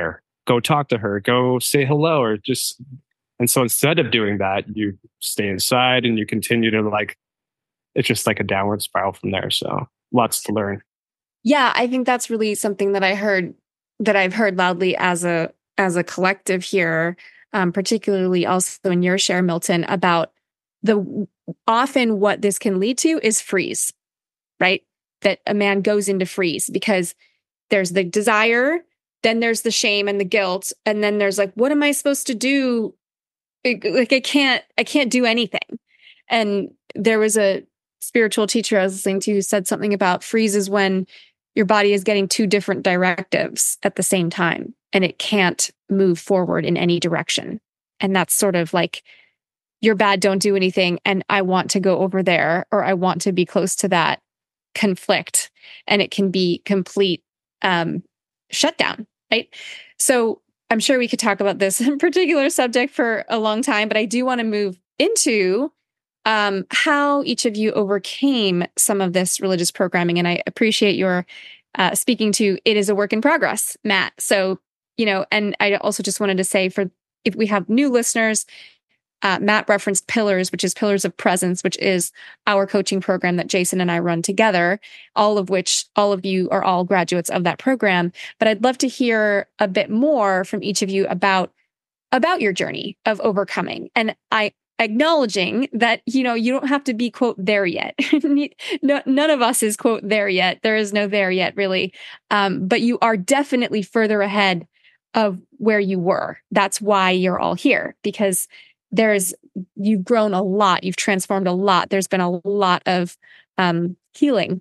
go talk to her, go say hello, or just, and so instead of doing that, you stay inside and you continue to like, it's just like a downward spiral from there. So lots to learn. Yeah, I think that's really something that I heard, that I've heard loudly as a, as a collective here, um, particularly also in your share, Milton, about the, often what this can lead to is freeze, right? That a man goes into freeze because there's the desire, then there's the shame and the guilt, and then there's like, what am I supposed to do? Like, I can't, I can't do anything. And there was a spiritual teacher I was listening to who said something about freeze is when your body is getting two different directives at the same time, and it can't move forward in any direction. And that's sort of like, you're bad, don't do anything, and I want to go over there, or I want to be close to that conflict. And it can be complete um, shutdown, right? So I'm sure we could talk about this particular subject for a long time, but I do want to move into um, how each of you overcame some of this religious programming. And I appreciate your uh, speaking to it is a work in progress, Matt. So, you know, and I also just wanted to say, for if we have new listeners, Uh, Matt referenced Pillars, which is Pillars of Presence, which is our coaching program that Jason and I run together, all of which, all of you are all graduates of that program. But I'd love to hear a bit more from each of you about, about your journey of overcoming. And I acknowledging that, you know, you don't have to be, quote, there yet. no, none of us is, quote, there yet. There is no there yet, really. Um, but you are definitely further ahead of where you were. That's why you're all here, because there's, you've grown a lot, you've transformed a lot. There's been a lot of um, healing,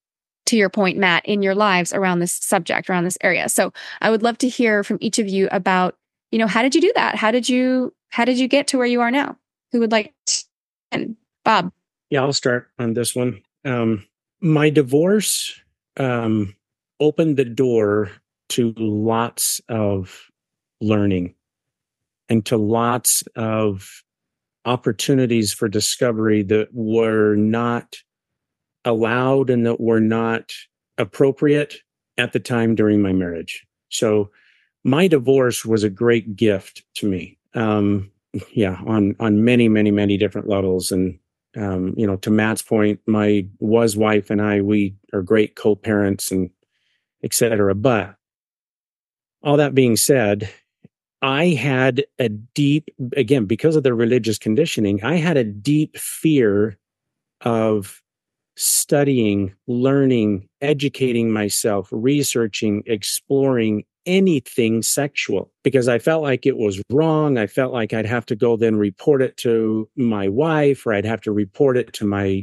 to your point, Matt, in your lives around this subject, around this area. So I would love to hear from each of you about, you know, how did you do that? How did you, how did you get to where you are now? Who would like to? And Bob. Yeah, I'll start on this one. Um, my divorce um, opened the door to lots of learning and to lots of opportunities for discovery that were not allowed and that were not appropriate at the time during my marriage. So my divorce was a great gift to me. Um, yeah, on on many, many, many different levels. And, um, you know, to Matt's point, my was wife and I, we are great co-parents and et cetera. But all that being said, I had a deep, again, because of the religious conditioning, I had a deep fear of studying, learning, educating myself, researching, exploring anything sexual, because I felt like it was wrong. I felt like I'd have to go then report it to my wife, or I'd have to report it to my,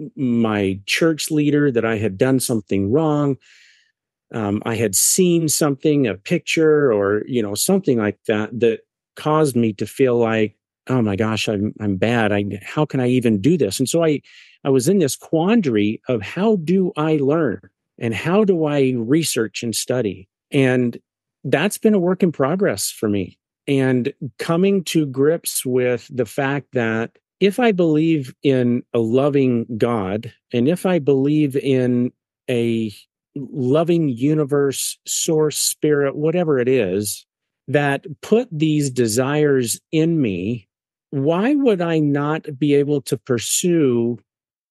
my church leader that I had done something wrong. Um, I had seen something, a picture, or, you know, something like that, that caused me to feel like, oh my gosh, I'm, I'm bad. I, how can I even do this? And so I, I was in this quandary of how do I learn and how do I research and study? And that's been a work in progress for me. And coming to grips with the fact that if I believe in a loving God, and if I believe in a loving universe, source, spirit, whatever it is, that put these desires in me, why would I not be able to pursue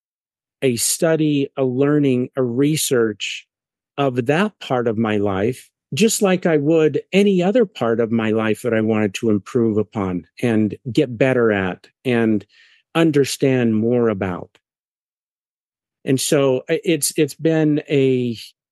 a study, a learning, a research of that part of my life, just like I would any other part of my life that I wanted to improve upon and get better at and understand more about? And so it's it's been a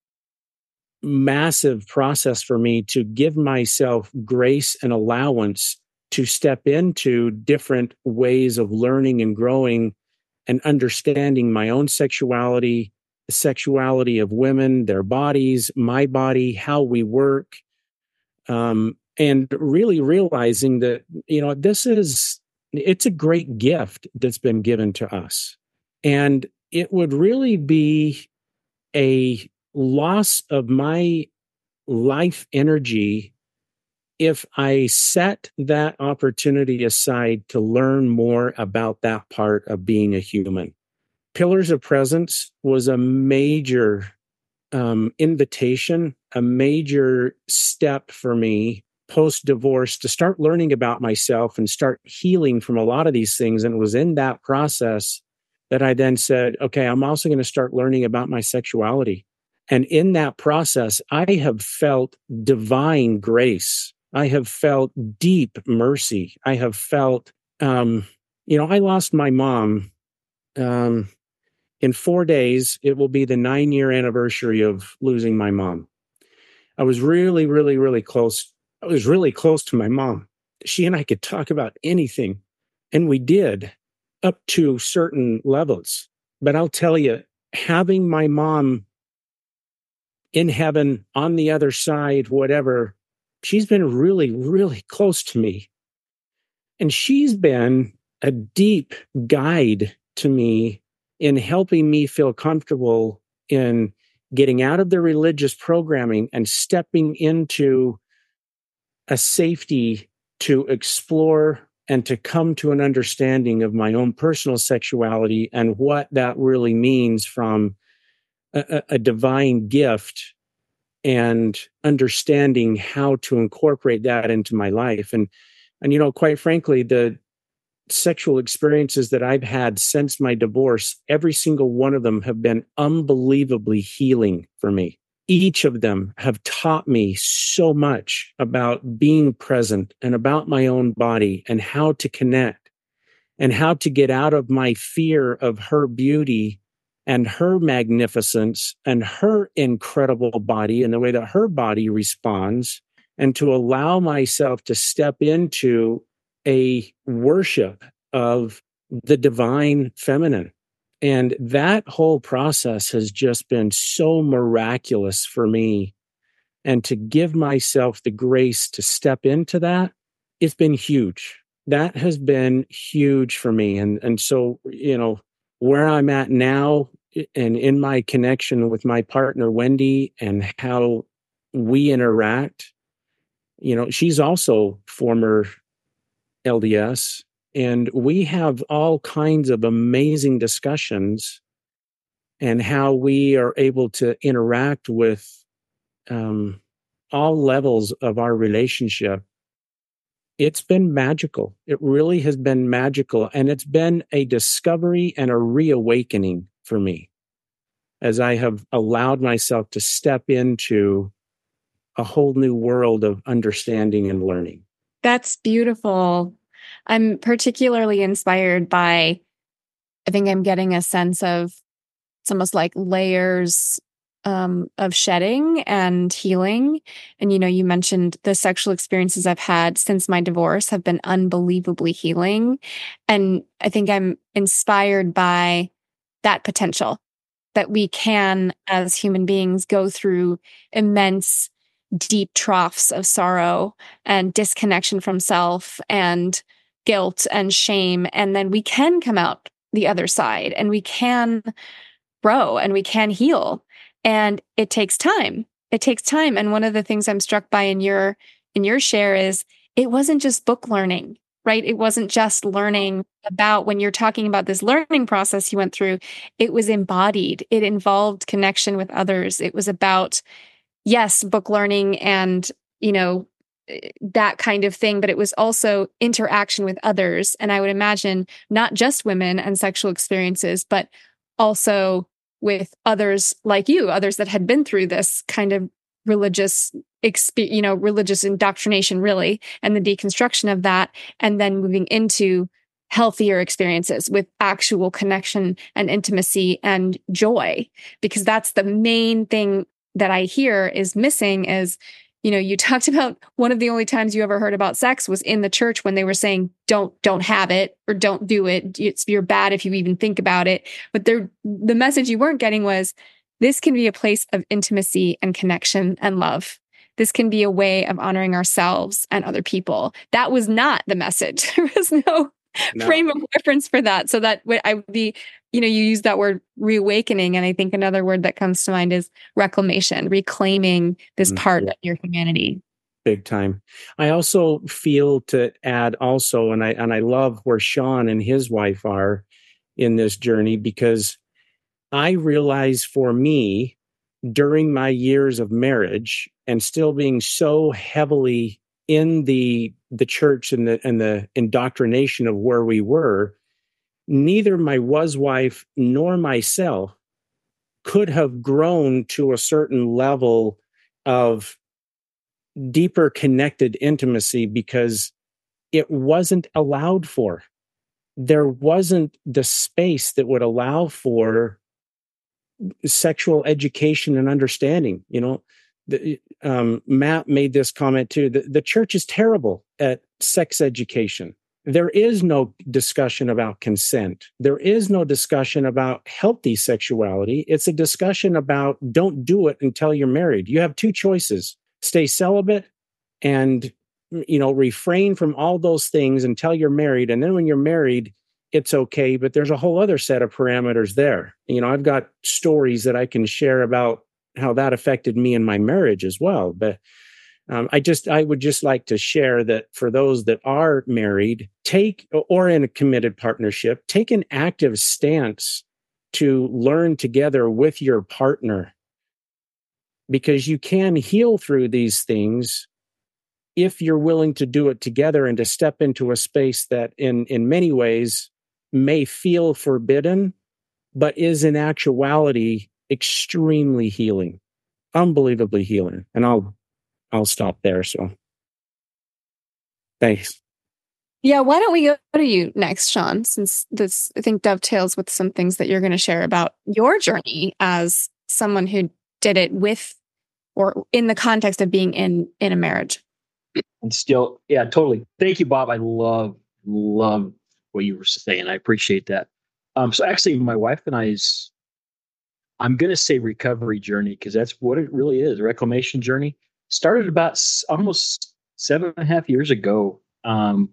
massive process for me to give myself grace and allowance to step into different ways of learning and growing and understanding my own sexuality, the sexuality of women, their bodies, my body, how we work, um, and really realizing that, you know, this is, it's a great gift that's been given to us. And it would really be a loss of my life energy if I set that opportunity aside to learn more about that part of being a human. Pillars of Presence was a major um, invitation, a major step for me post-divorce to start learning about myself and start healing from a lot of these things. And it was in that process that I then said, okay, I'm also going to start learning about my sexuality. And in that process, I have felt divine grace. I have felt deep mercy. I have felt, um, you know, I lost my mom um, in four days. It will be the nine year anniversary of losing my mom. I was really, really, really close. I was really close to my mom. She and I could talk about anything, and we did up to certain levels. But I'll tell you, having my mom in heaven, on the other side, whatever, she's been really, really close to me. And she's been a deep guide to me in helping me feel comfortable in getting out of the religious programming and stepping into a safety to explore and to come to an understanding of my own personal sexuality and what that really means from a, a divine gift, and understanding how to incorporate that into my life. And, and, you know, quite frankly, the sexual experiences that I've had since my divorce, every single one of them have been unbelievably healing for me. Each of them have taught me so much about being present and about my own body and how to connect and how to get out of my fear of her beauty and her magnificence and her incredible body and the way that her body responds, and to allow myself to step into a worship of the divine feminine. And that whole process has just been so miraculous for me. And to give myself the grace to step into that, it's been huge. That has been huge for me. And, and so, you know, where I'm at now and in my connection with my partner, Wendy, and how we interact, you know, she's also former L D S. And we have all kinds of amazing discussions and how we are able to interact with um, all levels of our relationship. It's been magical. It really has been magical. And it's been a discovery and a reawakening for me as I have allowed myself to step into a whole new world of understanding and learning. That's beautiful. I'm particularly inspired by, I think I'm getting a sense of, it's almost like layers um, of shedding and healing. And, you know, you mentioned the sexual experiences I've had since my divorce have been unbelievably healing. And I think I'm inspired by that potential that we can, as human beings, go through immense, deep troughs of sorrow and disconnection from self and guilt and shame. And then we can come out the other side and we can grow and we can heal. And it takes time. It takes time. And one of the things I'm struck by in your, in your share is it wasn't just book learning, right? It wasn't just learning about, when you're talking about this learning process you went through, it was embodied. It involved connection with others. It was about, yes, book learning and, you know, that kind of thing, but it was also interaction with others. And I would imagine not just women and sexual experiences, but also with others like you, others that had been through this kind of religious, exp- you know, religious indoctrination, really, and the deconstruction of that, and then moving into healthier experiences with actual connection and intimacy and joy, because that's the main thing that I hear is missing is, you know, you talked about one of the only times you ever heard about sex was in the church when they were saying, don't, don't have it or don't do it. It's, you're bad if you even think about it. But there, the message you weren't getting was this can be a place of intimacy and connection and love. This can be a way of honoring ourselves and other people. That was not the message. There was no, no. frame of reference for that. So that I would be, you know, you use that word reawakening. And I think another word that comes to mind is reclamation, reclaiming this part yeah. of your humanity. Big time. I also feel to add also, and I, and I love where Sean and his wife are in this journey, because I realize for me during my years of marriage and still being so heavily in the the church and the and the indoctrination of where we were, neither my was wife nor myself could have grown to a certain level of deeper connected intimacy because it wasn't allowed for. There wasn't the space that would allow for sexual education and understanding. You know, the, um, Matt made this comment too. The, the church is terrible at sex education. There is no discussion about consent. There is no discussion about healthy sexuality. It's a discussion about don't do it until you're married. You have two choices: stay celibate and, you know, refrain from all those things until you're married. And then when you're married, it's okay. But there's a whole other set of parameters there. You know, I've got stories that I can share about how that affected me in my marriage as well. But Um, I just, I would just like to share that for those that are married, take, or in a committed partnership, take an active stance to learn together with your partner, because you can heal through these things if you're willing to do it together and to step into a space that in, in many ways may feel forbidden, but is in actuality extremely healing, unbelievably healing. And I'll I'll stop there. So thanks. Yeah, why don't we go to you next, Sean, since this, I think, dovetails with some things that you're going to share about your journey as someone who did it with or in the context of being in, in a marriage. And still, yeah, totally. Thank you, Bob. I love, love what you were saying. I appreciate that. Um, so actually, my wife and I's, I'm going to say recovery journey, because that's what it really is, reclamation journey. Started about s- almost seven and a half years ago. Um,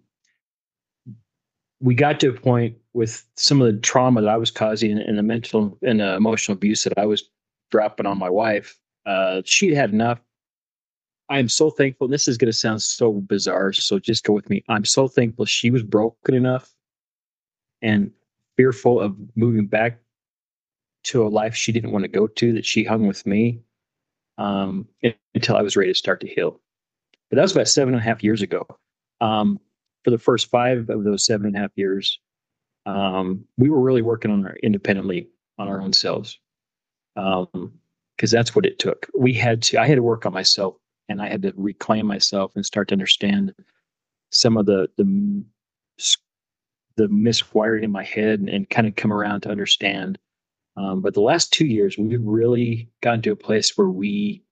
we got to a point with some of the trauma that I was causing and the mental and the emotional abuse that I was dropping on my wife. Uh, she'd had enough. I am so thankful. And this is going to sound so bizarre, so just go with me. I'm so thankful she was broken enough and fearful of moving back to a life she didn't want to go to, that she hung with me um, until I was ready to start to heal. But that was about seven and a half years ago. Um, for the first five of those seven and a half years, um, we were really working on our independently on our own selves, because um, that's what it took. We had to. I had to work on myself, and I had to reclaim myself and start to understand some of the the the miswiring in my head, and, and kind of come around to understand. Um, but the last two years, we've really gotten to a place where we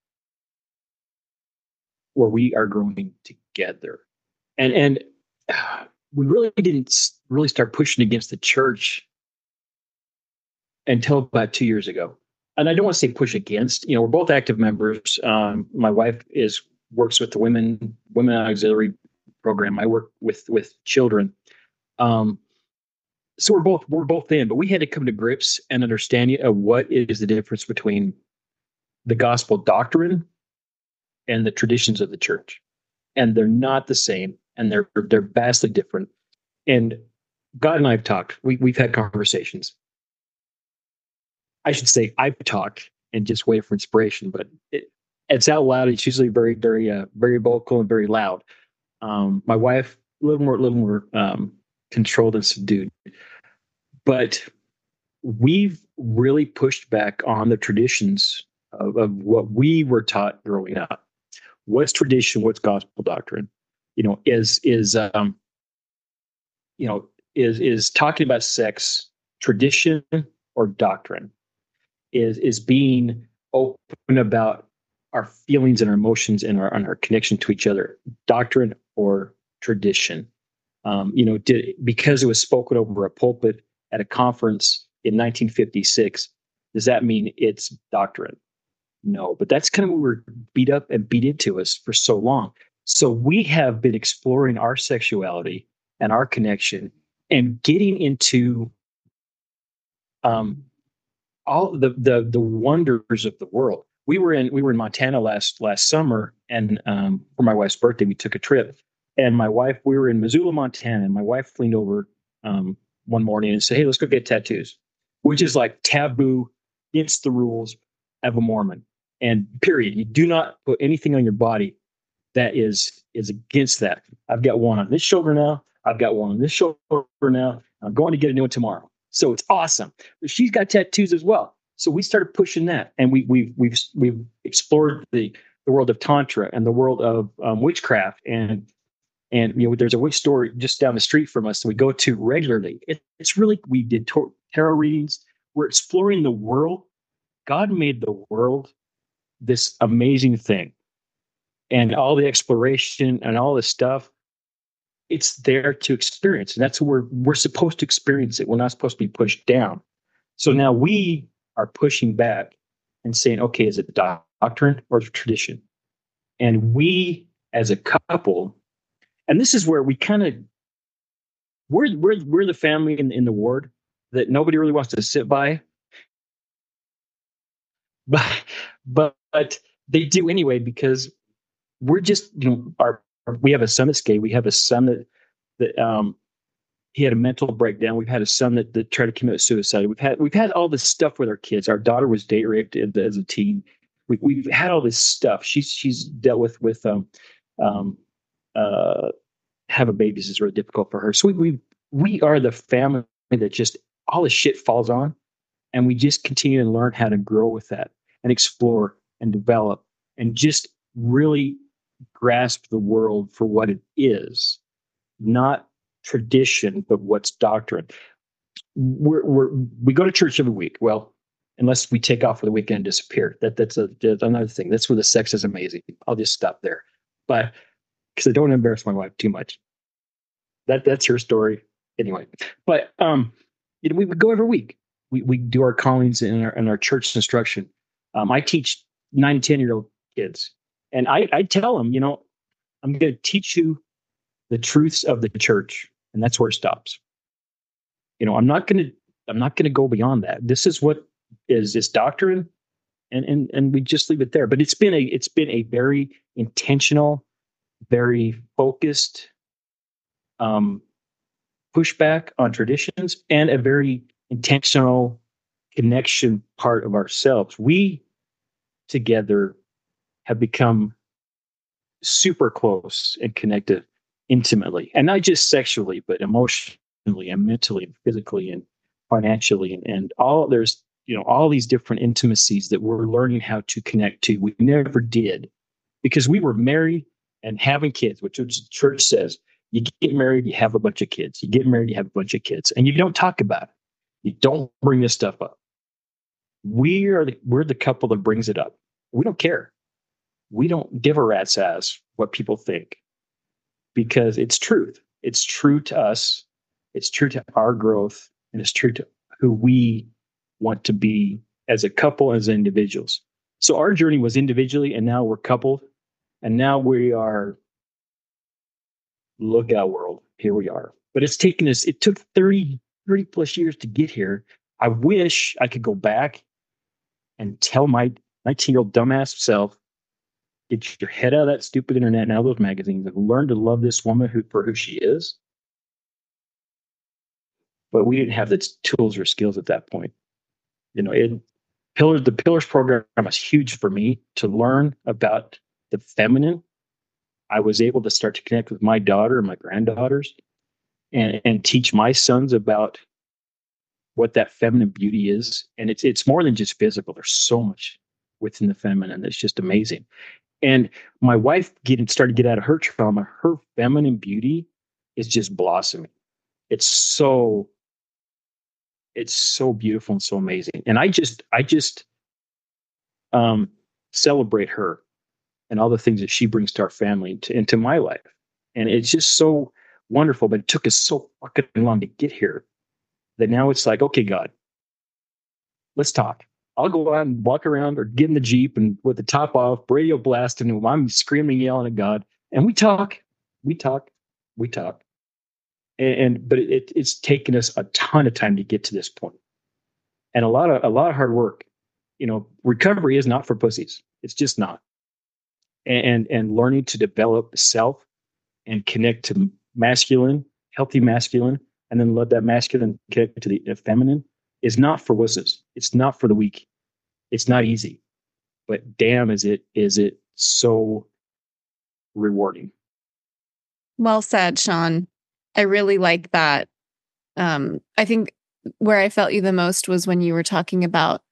where we are growing together, and and uh, we really didn't really start pushing against the church until about two years ago. And I don't want to say push against. You know, we're both active members. Um, my wife is works with the women women auxiliary program. I work with with children. Um, So we're both we're both in, but we had to come to grips and understanding of what is the difference between the gospel doctrine and the traditions of the church, and they're not the same, and they're they're vastly different. And God and I have talked. We we've had conversations. I should say I've talked and just wait for inspiration, but it, it's out loud. It's usually very very uh, very vocal and very loud. Um, my wife a little more a little more um, controlled and subdued. But we've really pushed back on the traditions of, of what we were taught growing up. What's tradition? What's gospel doctrine? You know, is is um, you know, is is talking about sex tradition or doctrine? Is is being open about our feelings and our emotions and our and our connection to each other, doctrine or tradition? Um, you know, did, because it was spoken over a pulpit at a conference in nineteen fifty-six, does that mean it's doctrine? No, but that's kind of what we're beat up and beat into us for so long. So we have been exploring our sexuality and our connection and getting into um, all the, the the wonders of the world. We were in we were in Montana last last summer, and um, for my wife's birthday, we took a trip. And my wife, we were in Missoula, Montana, and my wife leaned over um, one morning and said, "Hey, let's go get tattoos," which is like taboo, against the rules of a Mormon. And period. You do not put anything on your body that is is against that. I've got one on this shoulder now. I've got one on this shoulder now. I'm going to get a new one tomorrow. So it's awesome. But she's got tattoos as well. So we started pushing that, and we we've we've we've explored the the world of tantra and the world of um, witchcraft, and and you know there's a witch store just down the street from us that we go to regularly. It, it's really we did tor- tarot readings. We're exploring the world. God made the world this amazing thing, and all the exploration and all this stuff. It's there to experience, and that's where we're supposed to experience it. We're not supposed to be pushed down. So now we are pushing back and saying, okay, is it doctrine or tradition? And we, as a couple, and this is where we kind of we're we're we're the family in, in the ward that nobody really wants to sit by, but but, but they do anyway because we're just you know our we have a son that's gay. We have a son that that um he had a mental breakdown. We've had a son that, that tried to commit suicide. We've had we've had all this stuff with our kids. Our daughter was date raped as a teen. We, we've had all this stuff. She's she's dealt with with um um uh having babies is really difficult for her. So we we we are the family that just all the shit falls on, and we just continue to learn how to grow with that and explore and develop and just really grasp the world for what it is, not tradition, but what's doctrine. We're, we're, we go to church every week. Well, unless we take off for the weekend and disappear. That, that's, a, that's another thing. That's where the sex is amazing. I'll just stop there. But because I don't want to embarrass my wife too much. That That's her story. Anyway, but um, you know, we would go every week. We we do our callings in our, in our church instruction. Um, I teach nine and ten-year-old kids. And I, I tell them, you know, I'm going to teach you the truths of the church, and that's where it stops. You know, I'm not going to, I'm not going to go beyond that. This is what is is doctrine, and and and we just leave it there. But it's been a, it's been a very intentional, very focused, um, pushback on traditions, and a very intentional connection part of ourselves. We together have become super close and connected intimately, and not just sexually, but emotionally and mentally and physically and financially, and, and all there's, you know, all these different intimacies that we're learning how to connect to. We never did because we were married and having kids, which the church says you get married, you have a bunch of kids, you get married, you have a bunch of kids, and you don't talk about it. You don't bring this stuff up. We are the, we're the couple that brings it up. We don't care. We don't give a rat's ass what people think because it's truth. It's true to us. It's true to our growth, and it's true to who we want to be as a couple, as individuals. So our journey was individually, and now we're coupled, and now we are, look out world, here we are. But it's taken us, it took thirty, thirty plus years to get here. I wish I could go back and tell my nineteen-year-old dumbass self, get your head out of that stupid internet and out of those magazines and learn to love this woman who for who she is. But we didn't have the tools or skills at that point. You know, it Pillars, the Pillars program was huge for me to learn about the feminine. I was able to start to connect with my daughter and my granddaughters and, and teach my sons about what that feminine beauty is. And it's it's more than just physical. There's so much within the feminine that's just amazing. And my wife getting started to get out of her trauma. Her feminine beauty is just blossoming. It's so, it's so beautiful and so amazing. And I just, I just um, celebrate her and all the things that she brings to our family and to, into my life. And it's just so wonderful. But it took us so fucking long to get here that now it's like, okay, God, let's talk. I'll go out and walk around or get in the Jeep and with the top off, radio blasting, and I'm screaming, yelling at God. And we talk, we talk, we talk. And, and but it, it's taken us a ton of time to get to this point. And a lot of a lot of hard work. You know, recovery is not for pussies. It's just not. And and, and learning to develop the self and connect to masculine, healthy masculine, and then let that masculine connect to the feminine is not for wusses. It's not for the weak. It's not easy, but damn, is it is it so rewarding. Well said, Sean. I really like that. Um, I think where I felt you the most was when you were talking about,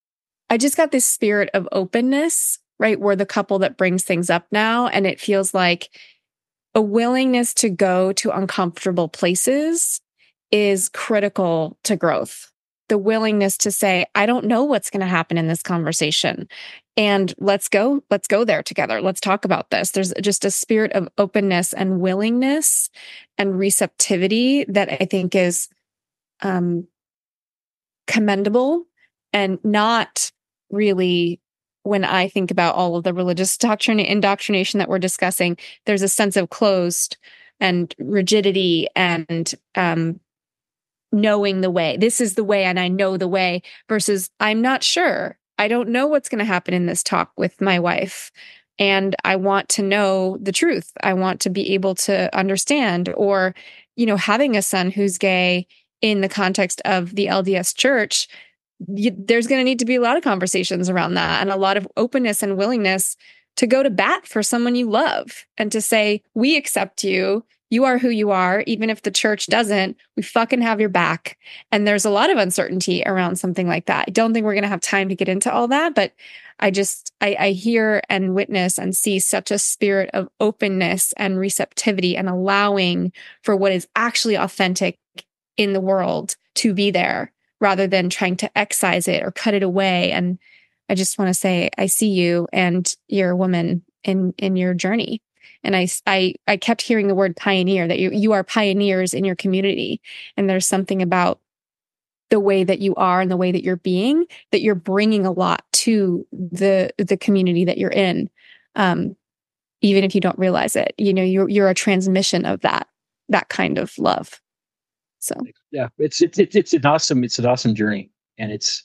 I just got this spirit of openness, right? We're the couple that brings things up now. And it feels like a willingness to go to uncomfortable places is critical to growth. The willingness to say, I don't know what's going to happen in this conversation. And let's go, let's go there together. Let's talk about this. There's just a spirit of openness and willingness and receptivity that I think is um, commendable, and not really, when I think about all of the religious doctrine indoctrination that we're discussing, there's a sense of closed and rigidity and um, knowing the way. This is the way and I know the way, versus I'm not sure. I don't know what's going to happen in this talk with my wife. And I want to know the truth. I want to be able to understand. Or, you know, having a son who's gay in the context of the L D S church, you, there's going to need to be a lot of conversations around that, and a lot of openness and willingness to go to bat for someone you love and to say, we accept you. You are who you are. Even if the church doesn't, we fucking have your back. And there's a lot of uncertainty around something like that. I don't think we're going to have time to get into all that, but I just, I, I hear and witness and see such a spirit of openness and receptivity and allowing for what is actually authentic in the world to be there, rather than trying to excise it or cut it away. And I just want to say, I see you and you're a woman in, in your journey. And I, I, I kept hearing the word pioneer, that you, you are pioneers in your community. And there's something about the way that you are and the way that you're being, that you're bringing a lot to the, the community that you're in. Um, even if you don't realize it, you know, you're, you're a transmission of that, that kind of love. So, yeah, it's, it's, it's, it's an awesome, it's an awesome journey. And it's,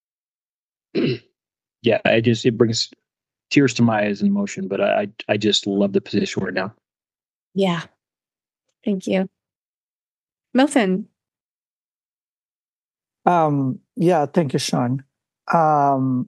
yeah, I just, it brings tears to my eyes and emotion, but I, I just love the position we're in now. Yeah. Thank you. Milton. Um, yeah, thank you, Sean. Um,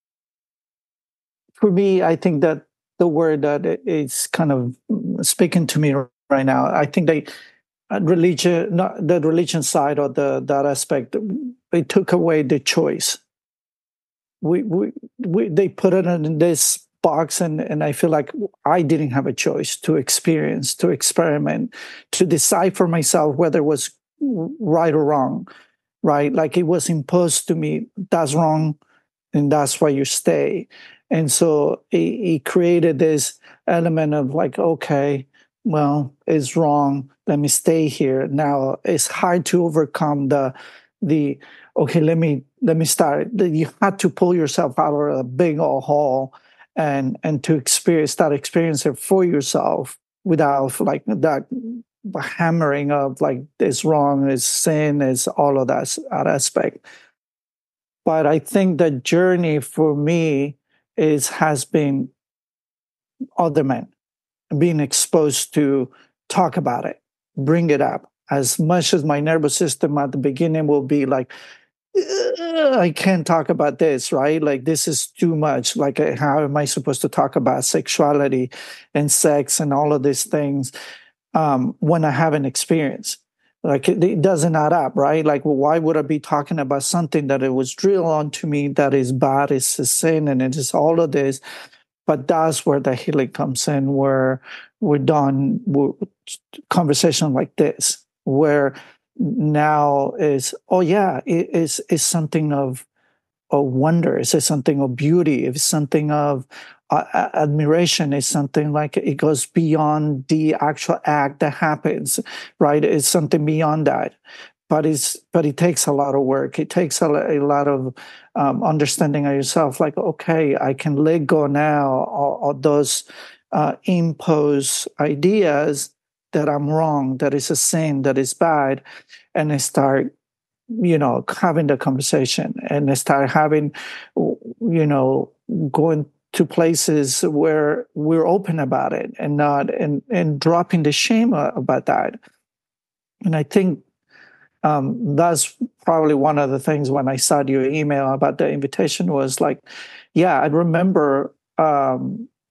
for me, I think that the word that is kind of speaking to me right now, I think they, religion, not the religion side or the that aspect, it took away the choice. We, we, we they put it in this box, and, and I feel like I didn't have a choice to experience, to experiment, to decide for myself whether it was right or wrong, right? Like it was imposed to me, that's wrong, and that's why you stay. And so it, it created this element of like, okay, well, it's wrong, let me stay here. Now it's hard to overcome the, the okay, let me let me start. You had to pull yourself out of a big old hole and and to experience that experience it for yourself without like that hammering of like it's wrong, it's sin, it's all of that, that aspect. But I think the journey for me is has been other men being exposed to talk about it, bring it up. As much as my nervous system at the beginning will be like, I can't talk about this, right? Like, this is too much. Like, how am I supposed to talk about sexuality and sex and all of these things um, when I haven't experienced? Like, it, it doesn't add up, right? Like, well, why would I be talking about something that it was drilled onto me that is bad, it's a sin, and it is all of this? But that's where the healing comes in, where we're done with conversation like this, where now is, oh yeah, it is is something of a wonder, it's something of beauty, it's something of uh, admiration, it's something like it goes beyond the actual act that happens, right? It's something beyond that. But it's but it takes a lot of work. It takes a, a lot of um, understanding of yourself. Like, okay, I can let go now of, of those uh, imposed ideas that I'm wrong, that is a sin, that is bad, and I start, you know, having the conversation, and I start having, you know, going to places where we're open about it, and not and and dropping the shame about that. And I think. Um, that's probably one of the things when I saw your email about the invitation was like, yeah, I remember um,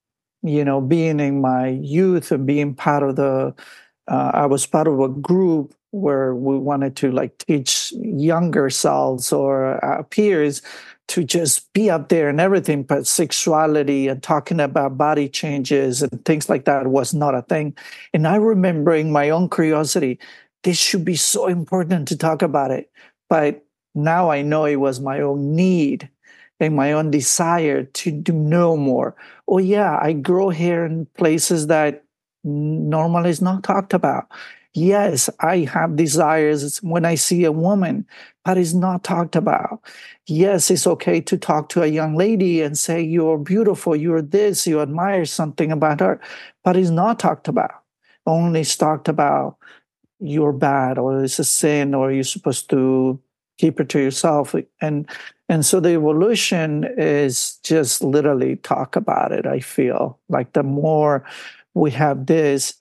you know, being in my youth and being part of the, uh, I was part of a group where we wanted to like teach younger selves or uh, peers to just be up there and everything, but sexuality and talking about body changes and things like that was not a thing. And I remember in my own curiosity, this should be so important to talk about it. But now I know it was my own need and my own desire to, to know more. Oh yeah, I grow hair in places that normally is not talked about. Yes, I have desires when I see a woman, but it's not talked about. Yes, it's okay to talk to a young lady and say, you're beautiful, you're this, you admire something about her, but it's not talked about. Only it's talked about you're bad or it's a sin or you're supposed to keep it to yourself. And and so the evolution is just literally talk about it, I feel. Like the more we have this,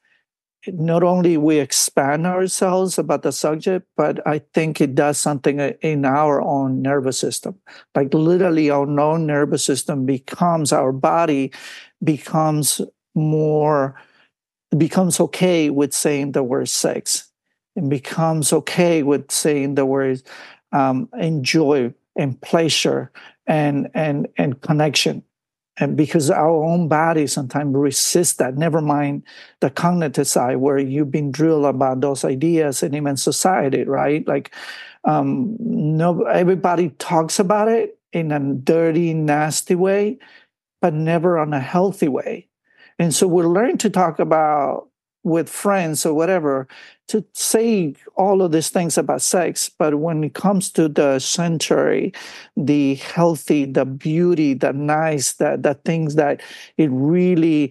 not only we expand ourselves about the subject, but I think it does something in our own nervous system. Like literally our own nervous system becomes, our body becomes more, becomes okay with saying the word sex and becomes okay with saying the words um, enjoy and pleasure and, and, and connection. And because our own body sometimes resists that, never mind the cognitive side where you've been drilled about those ideas and even society, right? Like, um, no, everybody talks about it in a dirty, nasty way, but never on a healthy way. And so we learn to talk about with friends or whatever, to say all of these things about sex. But when it comes to the sensory, the healthy, the beauty, the nice, the, the things that it really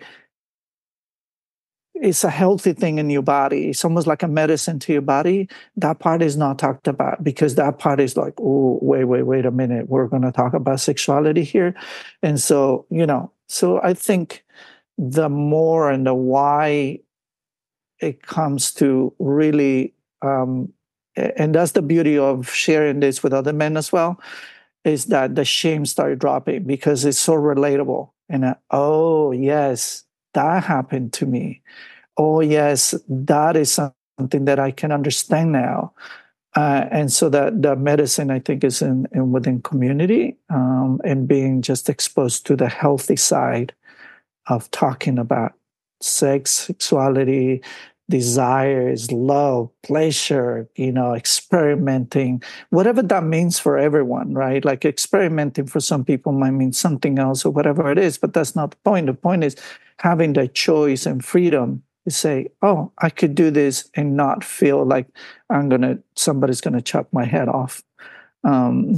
is a healthy thing in your body. It's almost like a medicine to your body. That part is not talked about because that part is like, oh, wait, wait, wait a minute. We're going to talk about sexuality here. And so, you know, so I think the more and the why it comes to really, um, and that's the beauty of sharing this with other men as well, is that the shame started dropping because it's so relatable. And uh, oh, yes, that happened to me. Oh, yes, that is something that I can understand now. Uh, and so that the medicine, I think, is in, in within community um, and being just exposed to the healthy side of talking about sex, sexuality, desires, love, pleasure, you know, experimenting, whatever that means for everyone, right? Like experimenting for some people might mean something else or whatever it is, but that's not the point. The point is having the choice and freedom to say, oh, I could do this and not feel like I'm going to, somebody's going to chop my head off. Um,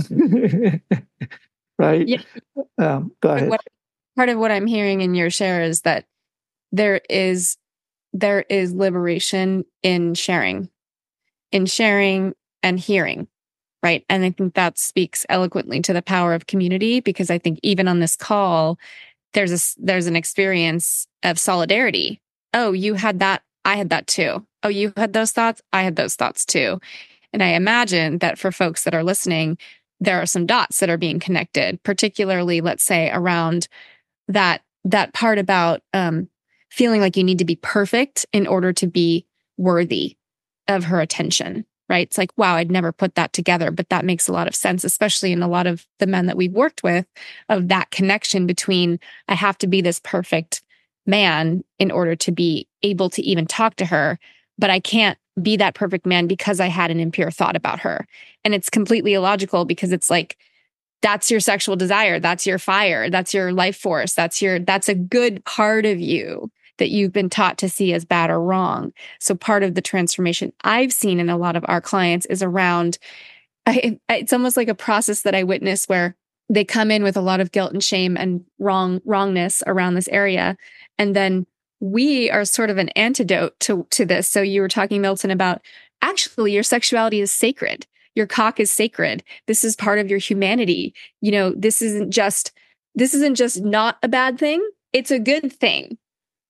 right? Yeah. Um, go ahead. What, part of what I'm hearing in your share is that there is there is liberation in sharing, in sharing and hearing, right? And I think that speaks eloquently to the power of community, because I think even on this call, there's a, there's an experience of solidarity. Oh, you had that. I had that too. Oh, you had those thoughts. I had those thoughts too. And I imagine that for folks that are listening, there are some dots that are being connected, particularly, let's say, around that, that part about, um, feeling like you need to be perfect in order to be worthy of her attention, right? It's like, wow, I'd never put that together, but that makes a lot of sense, especially in a lot of the men that we've worked with, of that connection between, I have to be this perfect man in order to be able to even talk to her, but I can't be that perfect man because I had an impure thought about her. And it's completely illogical, because it's like, that's your sexual desire. That's your fire. That's your life force. That's your, that's a good part of you that you've been taught to see as bad or wrong. So part of the transformation I've seen in a lot of our clients is around, I, it's almost like a process that I witness where they come in with a lot of guilt and shame and wrong, wrongness around this area. And then we are sort of an antidote to, to this. So you were talking, Milton, about actually your sexuality is sacred. Your cock is sacred. This is part of your humanity. You know, this isn't just, this isn't just not a bad thing. It's a good thing.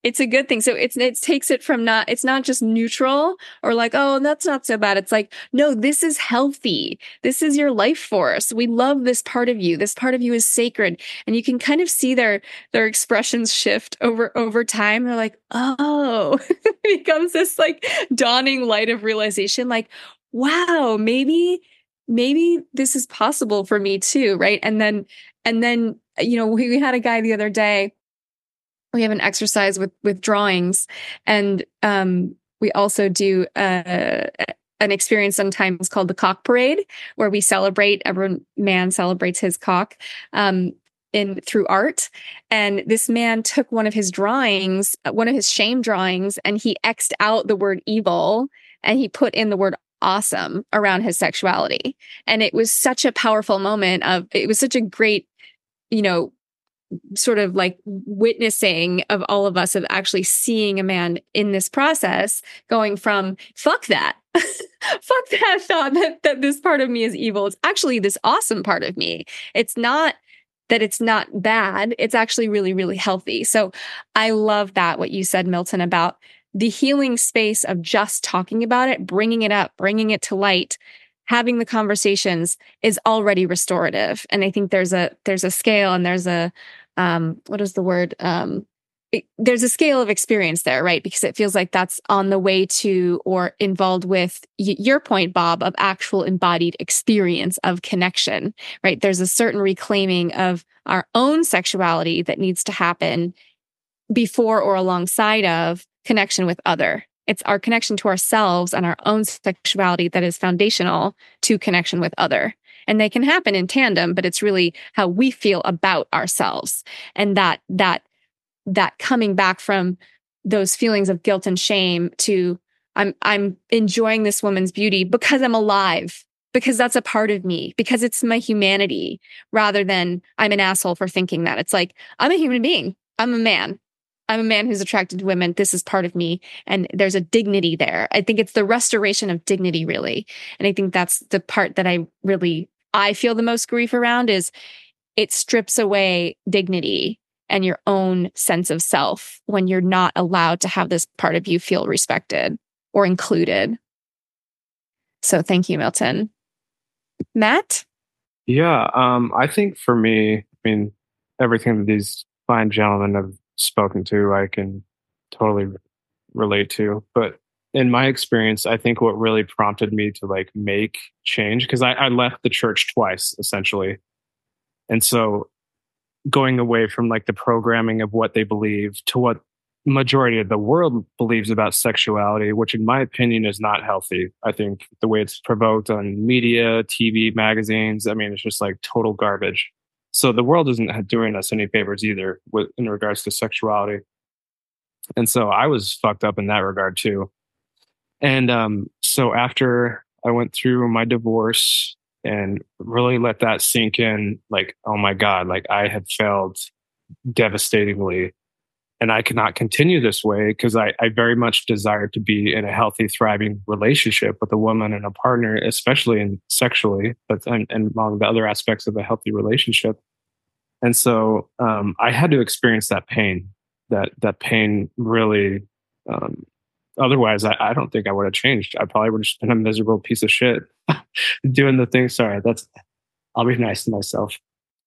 It's a good thing. So it's, it takes it from not, it's not just neutral or like, oh, that's not so bad. It's like, no, this is healthy. This is your life force. We love this part of you. This part of you is sacred. And you can kind of see their, their expressions shift over, over time. They're like, oh, it becomes this like dawning light of realization. Like, wow, maybe, maybe this is possible for me too. Right. And then, and then, you know, we, we had a guy the other day. We have an exercise with, with drawings, and um, we also do uh, an experience sometimes called the cock parade, where we celebrate, every man celebrates his cock um, in through art. And this man took one of his drawings, one of his shame drawings, and he X'd out the word evil, and he put in the word awesome around his sexuality. And it was such a powerful moment of, it was such a great, you know, sort of like witnessing of all of us of actually seeing a man in this process going from fuck that, fuck that thought that, that this part of me is evil. It's actually this awesome part of me. It's not that it's not bad. It's actually really, really healthy. So I love that, what you said, Milton, about the healing space of just talking about it, bringing it up, bringing it to light, having the conversations is already restorative. And I think there's a, there's a scale and there's a, um, what is the word? Um, it, there's a scale of experience there, right? Because it feels like that's on the way to, or involved with y- your point, Bob, of actual embodied experience of connection, right? There's a certain reclaiming of our own sexuality that needs to happen before or alongside of connection with other. It's our connection to ourselves and our own sexuality that is foundational to connection with other. And they can happen in tandem, but it's really how we feel about ourselves. And that, that, that coming back from those feelings of guilt and shame to, I'm, I'm enjoying this woman's beauty because I'm alive, because that's a part of me, because it's my humanity, rather than I'm an asshole for thinking that. It's like, I'm a human being. I'm a man. I'm a man who's attracted to women. This is part of me. And there's a dignity there. I think it's the restoration of dignity, really. And I think that's the part that I really, I feel the most grief around, is it strips away dignity and your own sense of self when you're not allowed to have this part of you feel respected or included. So thank you, Milton. Matt? Yeah, um, I think for me, I mean, everything that these fine gentlemen have spoken to, I can totally relate to. But in my experience, I think what really prompted me to like make change, because I, I left the church twice, essentially. And so going away from like the programming of what they believe to what majority of the world believes about sexuality, which in my opinion is not healthy. I think the way it's provoked on media, T V, magazines, I mean, it's just like total garbage. So the world isn't doing us any favors either with, in regards to sexuality. And so I was fucked up in that regard too. And um, so after I went through my divorce and really let that sink in, like, oh my God, like I had failed devastatingly. And I cannot continue this way, because I, I very much desired to be in a healthy, thriving relationship with a woman and a partner, especially in sexually, but and, and among the other aspects of a healthy relationship. And so um, I had to experience that pain. That that pain really. Um, otherwise, I, I don't think I would have changed. I probably would have just been a miserable piece of shit doing the thing. Sorry, that's. I'll be nice to myself.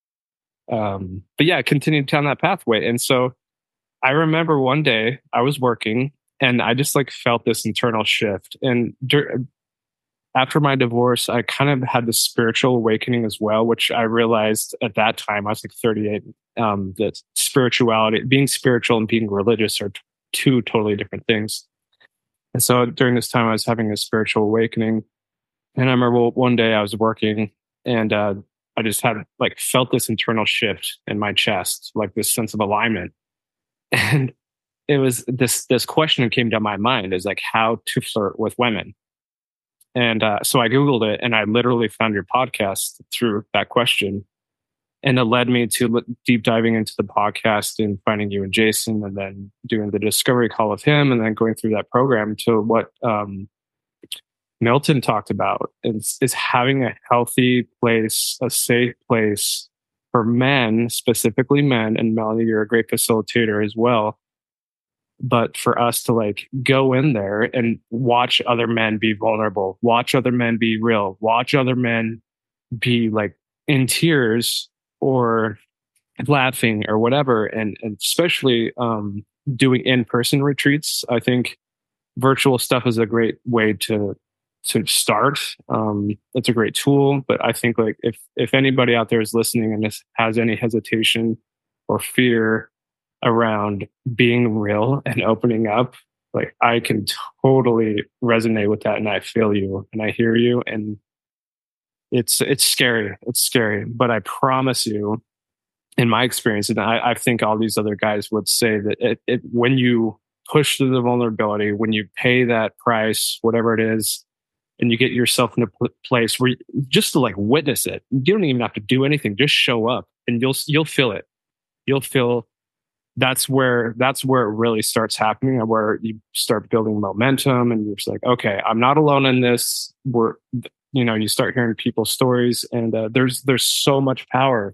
Um, but yeah, I continued down that pathway, and so. I remember one day I was working and I just like felt this internal shift. And dur- after my divorce, I kind of had this spiritual awakening as well, which I realized at that time, I was like thirty-eight, um, that spirituality, being spiritual and being religious are t- two totally different things. And so during this time, I was having a spiritual awakening. And I remember one day I was working and uh, I just had like felt this internal shift in my chest, like this sense of alignment. And it was this this question that came to my mind, is like how to flirt with women. And uh, so I Googled it and I literally found your podcast through that question. And it led me to deep diving into the podcast and finding you and Jason, and then doing the discovery call with him, and then going through that program to what um, Milton talked about, is, is having a healthy place, a safe place for men, specifically men, and Melanie, you're a great facilitator as well, But for us to like go in there and watch other men be vulnerable, watch other men be real, watch other men be like in tears or laughing or whatever, and, and especially um, doing in-person retreats, I think virtual stuff is a great way to to start. Um, it's a great tool, but I think like if if anybody out there is listening and has any hesitation or fear around being real and opening up, like I can totally resonate with that, and I feel you and I hear you, and it's it's scary. It's scary, but I promise you, in my experience, and I, I think all these other guys would say that it, it when you push through the vulnerability, when you pay that price, whatever it is, and you get yourself in a pl- place where you, just to like witness it, you don't even have to do anything. Just show up, and you'll you'll feel it. You'll feel. That's where that's where it really starts happening, and where you start building momentum, and you're just like, okay, I'm not alone in this. We're, you know, you start hearing people's stories, and uh, there's there's so much power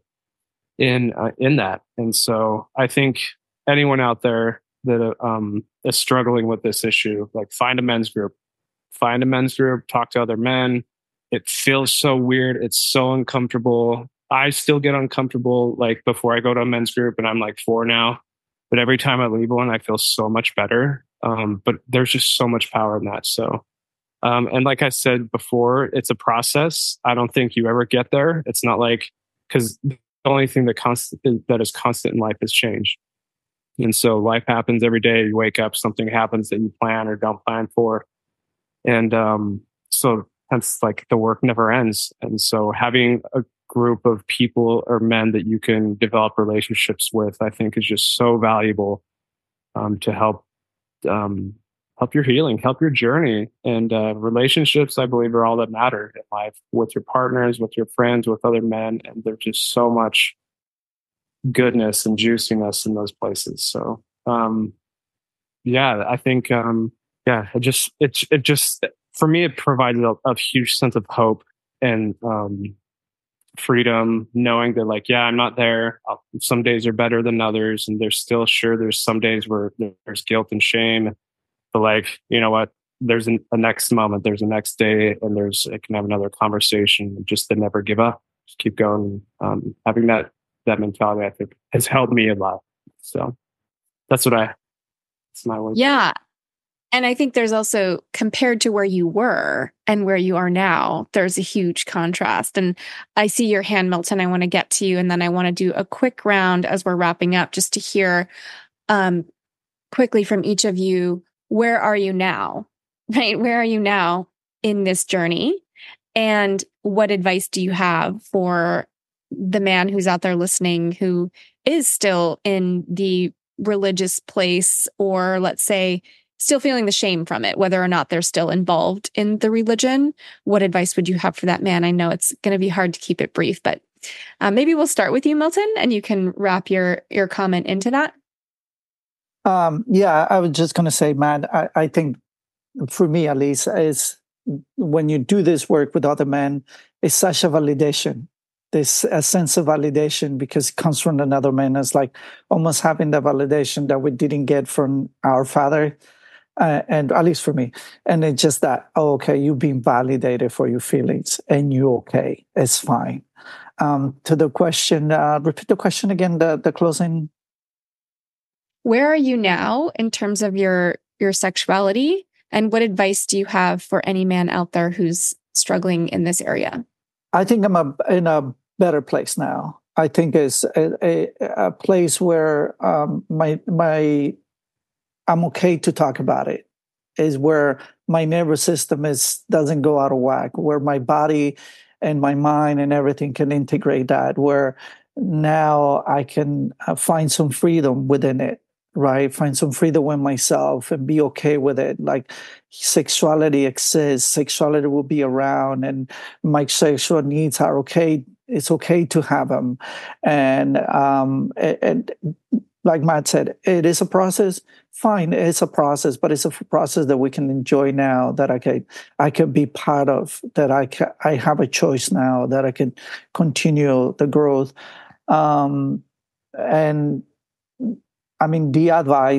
in uh, in that. And so I think anyone out there that um, is struggling with this issue, like find a men's group, find a men's group, talk to other men. It feels so weird. It's so uncomfortable. I still get uncomfortable like before I go to a men's group, and I'm like four now. But every time I leave one, I feel so much better. Um, but there's just so much power in that. So, um, and like I said before, it's a process. I don't think you ever get there. It's not like, because the only thing that constant that is constant in life is change. And so life happens every day. You wake up, something happens that you plan or don't plan for. And um, so hence like the work never ends. And so having a group of people or men that you can develop relationships with, I think is just so valuable um, to help um, help your healing, help your journey. And uh, relationships, I believe, are all that matter in life, with your partners, with your friends, with other men. And there's just so much goodness and juiciness in those places. So um, yeah, I think um, yeah, it just it it just for me it provided a, a huge sense of hope and um, freedom, knowing that like, yeah, I'm not there. I'll, some days are better than others, and there's still sure there's some days where there's guilt and shame, but like, you know what, there's an, a next moment, there's a next day, and there's I can have another conversation. Just to never give up, just keep going. Um, having that that mentality, I think, has helped me a lot. So that's what I that's my word. Yeah. And I think there's also, compared to where you were and where you are now, there's a huge contrast. And I see your hand, Milton. I want to get to you. And then I want to do a quick round as we're wrapping up, just to hear um, quickly from each of you, where are you now? Right? Where are you now in this journey? And what advice do you have for the man who's out there listening, who is still in the religious place, or let's say, still feeling the shame from it, whether or not they're still involved in the religion? What advice would you have for that man? I know it's going to be hard to keep it brief, but uh, maybe we'll start with you, Milton, and you can wrap your, your comment into that. Um, yeah, I was just going to say, Matt, I, I think for me, at least, is when you do this work with other men, it's such a validation. There's a sense of validation because it comes from another man. It's like almost having the validation that we didn't get from our father. Uh, and at least for me, and it's just that, oh, okay, you've been validated for your feelings, and you're okay. It's fine. Um, to the question, uh, repeat the question again. The the closing. Where are you now in terms of your your sexuality, and what advice do you have for any man out there who's struggling in this area? I think I'm a, in a better place now. I think it's a, a, a place where um, my my. I'm okay to talk about it, is where my nervous system is doesn't go out of whack, where my body and my mind and everything can integrate that, where now I can find some freedom within it, right? Find some freedom with myself and be okay with it. Like sexuality exists, sexuality will be around, and my sexual needs are okay. It's okay to have them. And, um, and, like Matt said, it is a process. Fine, it's a process, but it's a process that we can enjoy now. That I can, I can be part of. That I can, I have a choice now. That I can continue the growth. Um, and I mean, the advice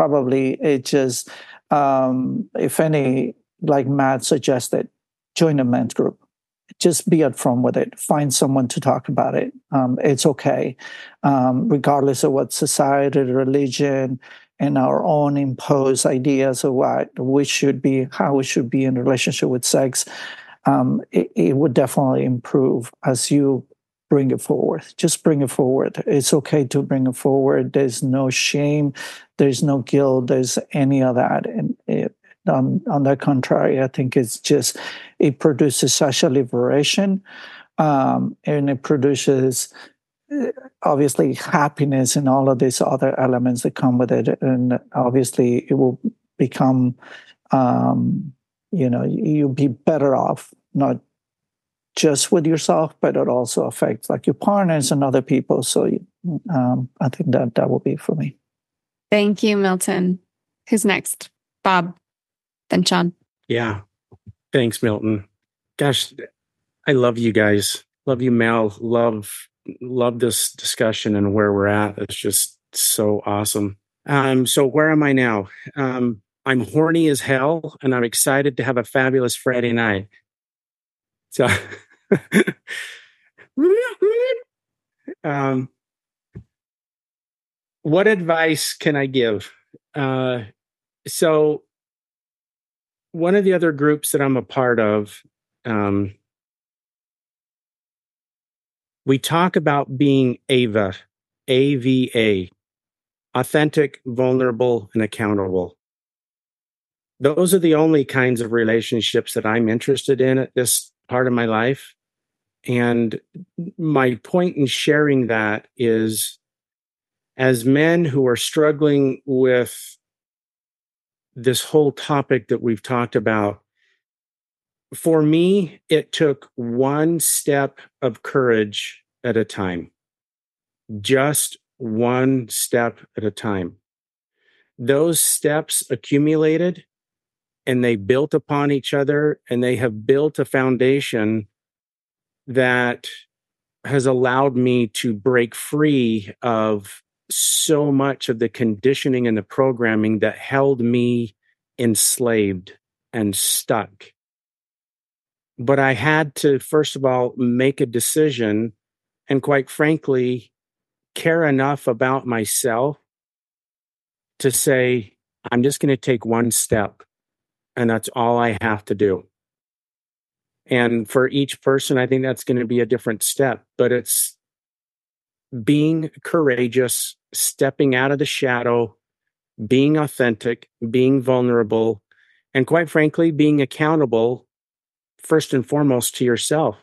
probably it just, um, if any, like Matt suggested, join a men's group. Just be upfront with it. Find someone to talk about it. Um, it's okay, um, regardless of what society, religion, and our own imposed ideas of what we should be, how we should be in relationship with sex. Um, it, it would definitely improve as you bring it forward. Just bring it forward. It's okay to bring it forward. There's no shame. There's no guilt. There's any of that. And it, on, on the contrary, I think it's just, it produces such a liberation, um, and it produces obviously happiness and all of these other elements that come with it. And obviously it will become, um, you know, you'll be better off, not just with yourself, but it also affects like your partners and other people. So um, I think that that will be for me. Thank you, Milton. Who's next? Bob, then Sean. Yeah. Thanks, Milton. Gosh, I love you guys. Love you, Mel. Love, love this discussion and where we're at. It's just so awesome. Um, so where am I now? Um, I'm horny as hell, and I'm excited to have a fabulous Friday night. So, um, what advice can I give? Uh, so, one of the other groups that I'm a part of, um, we talk about being A V A, A V A, authentic, vulnerable, and accountable. Those are the only kinds of relationships that I'm interested in at this part of my life. And my point in sharing that is, as men who are struggling with this whole topic that we've talked about, for me, it took one step of courage at a time. Just one step at a time. Those steps accumulated, and they built upon each other, and they have built a foundation that has allowed me to break free of so much of the conditioning and the programming that held me enslaved and stuck. But I had to, first of all, make a decision and, quite frankly, care enough about myself to say, I'm just going to take one step, and that's all I have to do. And for each person, I think that's going to be a different step, but it's being courageous, stepping out of the shadow, being authentic, being vulnerable, and quite frankly, being accountable first and foremost to yourself.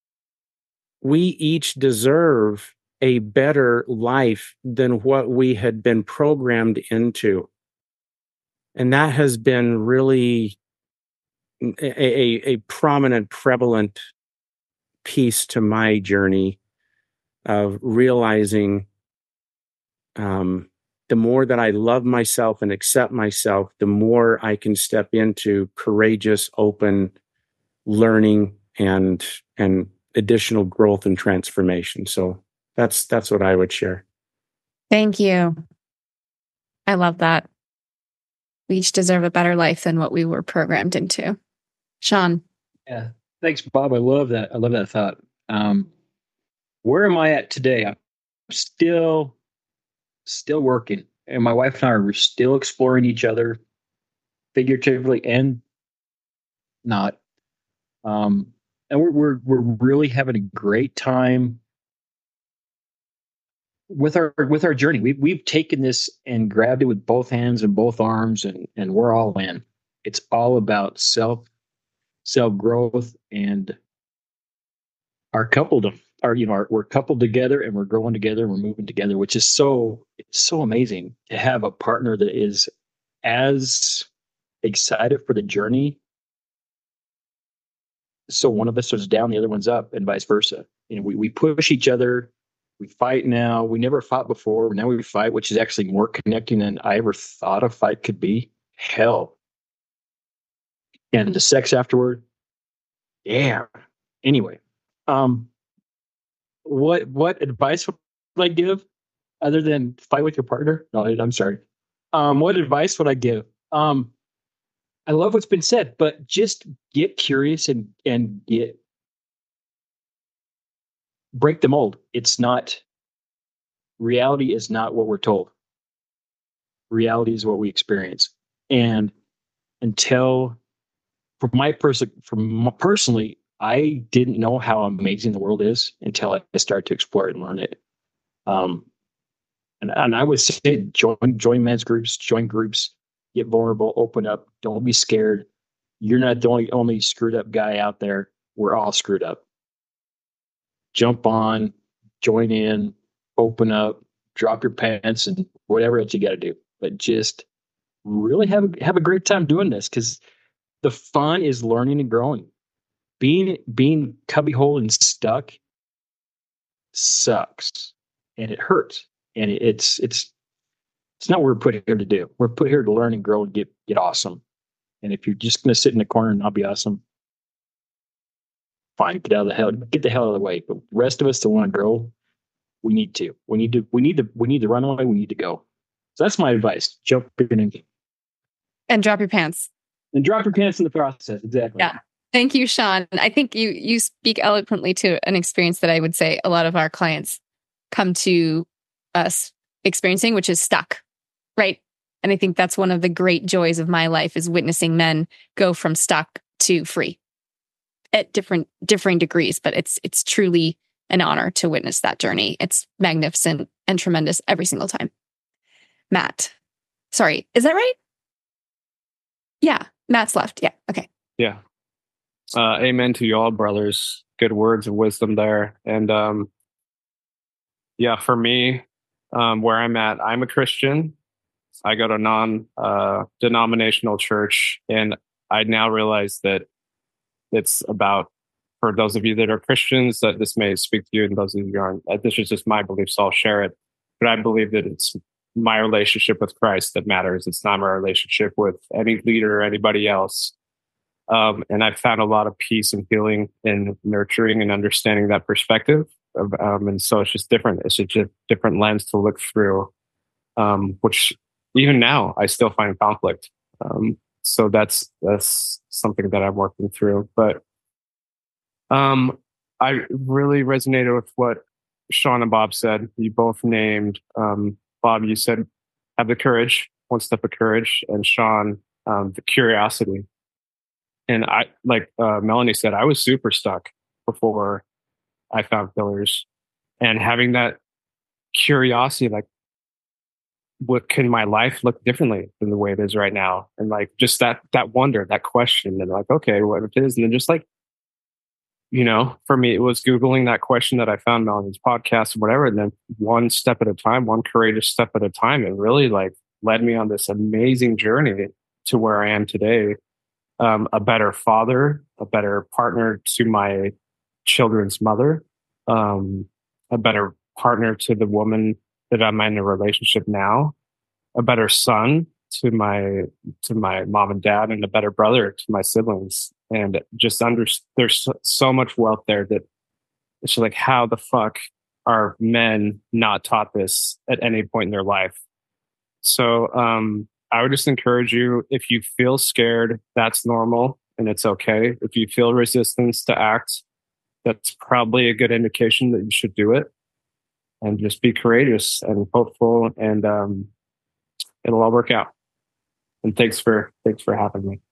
We each deserve a better life than what we had been programmed into. And that has been really a, a, a prominent, prevalent piece to my journey of realizing um, the more that I love myself and accept myself, the more I can step into courageous, open learning and and additional growth and transformation. So that's that's what I would share. Thank you. I love that. We each deserve a better life than what we were programmed into. Sean. Yeah. Thanks, Bob. I love that. I love that thought. Um, where am I at today? I'm still, still working. And my wife and I are still exploring each other, figuratively and not. Um, and we're, we're, we're really having a great time with our, with our journey. We've, we've taken this and grabbed it with both hands and both arms, and, and we're all in. It's all about self, self growth, and our coupled, our, you know, our, we're coupled together, and we're growing together, and we're moving together, which is so, it's so amazing to have a partner that is as excited for the journey. So one of us is down, the other one's up, and vice versa. You know, we, we push each other. We fight now. We never fought before. Now we fight, which is actually more connecting than I ever thought a fight could be. Hell. And the sex afterward. Yeah. Anyway, um, what what advice would I give other than fight with your partner? No, I'm sorry. Um, what advice would I give? Um, I love what's been said, but just get curious and and get break the mold. It's not reality is not what we're told. Reality is what we experience. And until for my person from personally, I didn't know how amazing the world is until I started to explore it and learn it. Um, and, and I would say join join men's groups, join groups, get vulnerable, open up, don't be scared. You're not the only only screwed up guy out there. We're all screwed up. Jump on, join in, open up, drop your pants, and whatever else you got to do. But just really have a, have a great time doing this, because the fun is learning and growing. Being being cubbyhole and stuck sucks, and it hurts, and it, it's it's it's not what we're put here to do. We're put here to learn and grow and get get awesome. And if you're just going to sit in the corner and not be awesome, fine, get out of the hell, get the hell out of the way. But the rest of us that want to grow, we need to. We need to. We need to. We need to run away. We need to go. So that's my advice. Jump in and and drop your pants. And drop your pants in the process. Exactly. Yeah. Thank you, Sean. I think you you speak eloquently to an experience that I would say a lot of our clients come to us experiencing, which is stuck, right? And I think that's one of the great joys of my life is witnessing men go from stuck to free at different differing degrees. But it's it's truly an honor to witness that journey. It's magnificent and tremendous every single time. Matt, sorry, is that right? Yeah, Matt's left. Yeah, okay. Yeah. Uh, amen to you all, brothers. Good words of wisdom there. And um, yeah, for me, um, where I'm at, I'm a Christian. I go to non-denominational uh, church, and I now realize that it's about, for those of you that are Christians, that this may speak to you, and those of you who aren't, uh, this is just my belief, so I'll share it. But I believe that it's my relationship with Christ that matters. It's not my relationship with any leader or anybody else. Um, and I've found a lot of peace and healing in nurturing and understanding that perspective. Of, um, and so it's just different. It's just a different lens to look through, um, which even now I still find conflict. Um, so that's that's something that I'm working through. But um, I really resonated with what Sean and Bob said. You both named, um, Bob, you said, have the courage, one step of courage, and Sean, um, the curiosity. And I, like uh, Melanie said, I was super stuck before I found Pillars, and having that curiosity, like, what can my life look differently than the way it is right now? And like, just that, that wonder, that question, and like, okay, what if it is? And then just like, you know, for me, it was Googling that question that I found Melanie's podcast or whatever. And then one step at a time, one courageous step at a time, it really like led me on this amazing journey to where I am today. Um, a better father, a better partner to my children's mother, um, a better partner to the woman that I'm in a relationship now, a better son to my to my mom and dad, and a better brother to my siblings. And just under there's so, so much wealth there that it's like, how the fuck are men not taught this at any point in their life? So um, I would just encourage you, if you feel scared, that's normal and it's okay. If you feel resistance to act, that's probably a good indication that you should do it. And just be courageous and hopeful, and um, it'll all work out. And thanks for thanks for having me.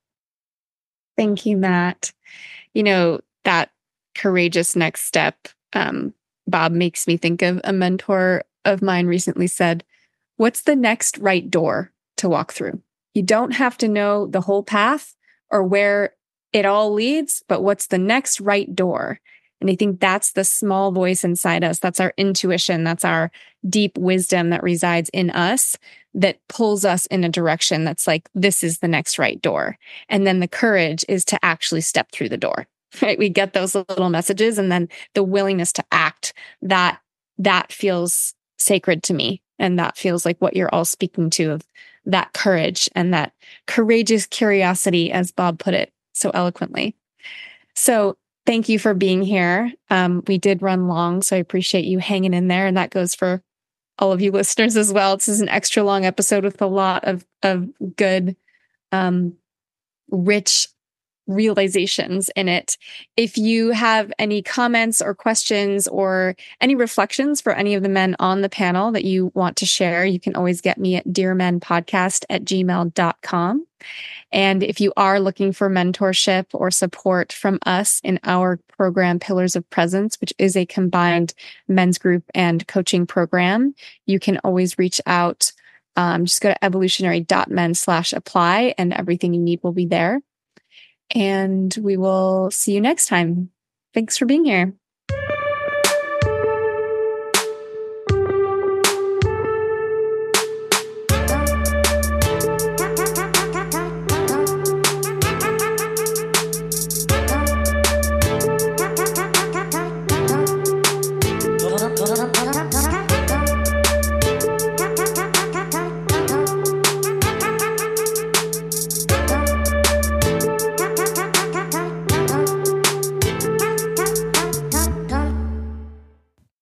Thank you, Matt. You know, that courageous next step, um, Bob, makes me think of a mentor of mine recently said, what's the next right door to walk through? You don't have to know the whole path or where it all leads, but what's the next right door? And I think that's the small voice inside us. That's our intuition. That's our deep wisdom that resides in us that pulls us in a direction that's like, this is the next right door. And then the courage is to actually step through the door, right? We get those little messages, and then the willingness to act, that, that feels sacred to me. And that feels like what you're all speaking to, of that courage and that courageous curiosity, as Bob put it so eloquently. So thank you for being here. Um, we did run long, so I appreciate you hanging in there. And that goes for all of you listeners as well. This is an extra long episode with a lot of, of good, um, rich realizations in it. If you have any comments or questions or any reflections for any of the men on the panel that you want to share, you can always get me at dearmenpodcast at gmail dot com. And if you are looking for mentorship or support from us in our program, Pillars of Presence, which is a combined men's group and coaching program, you can always reach out. Um, just go to evolutionary.men slash apply and everything you need will be there. And we will see you next time. Thanks for being here.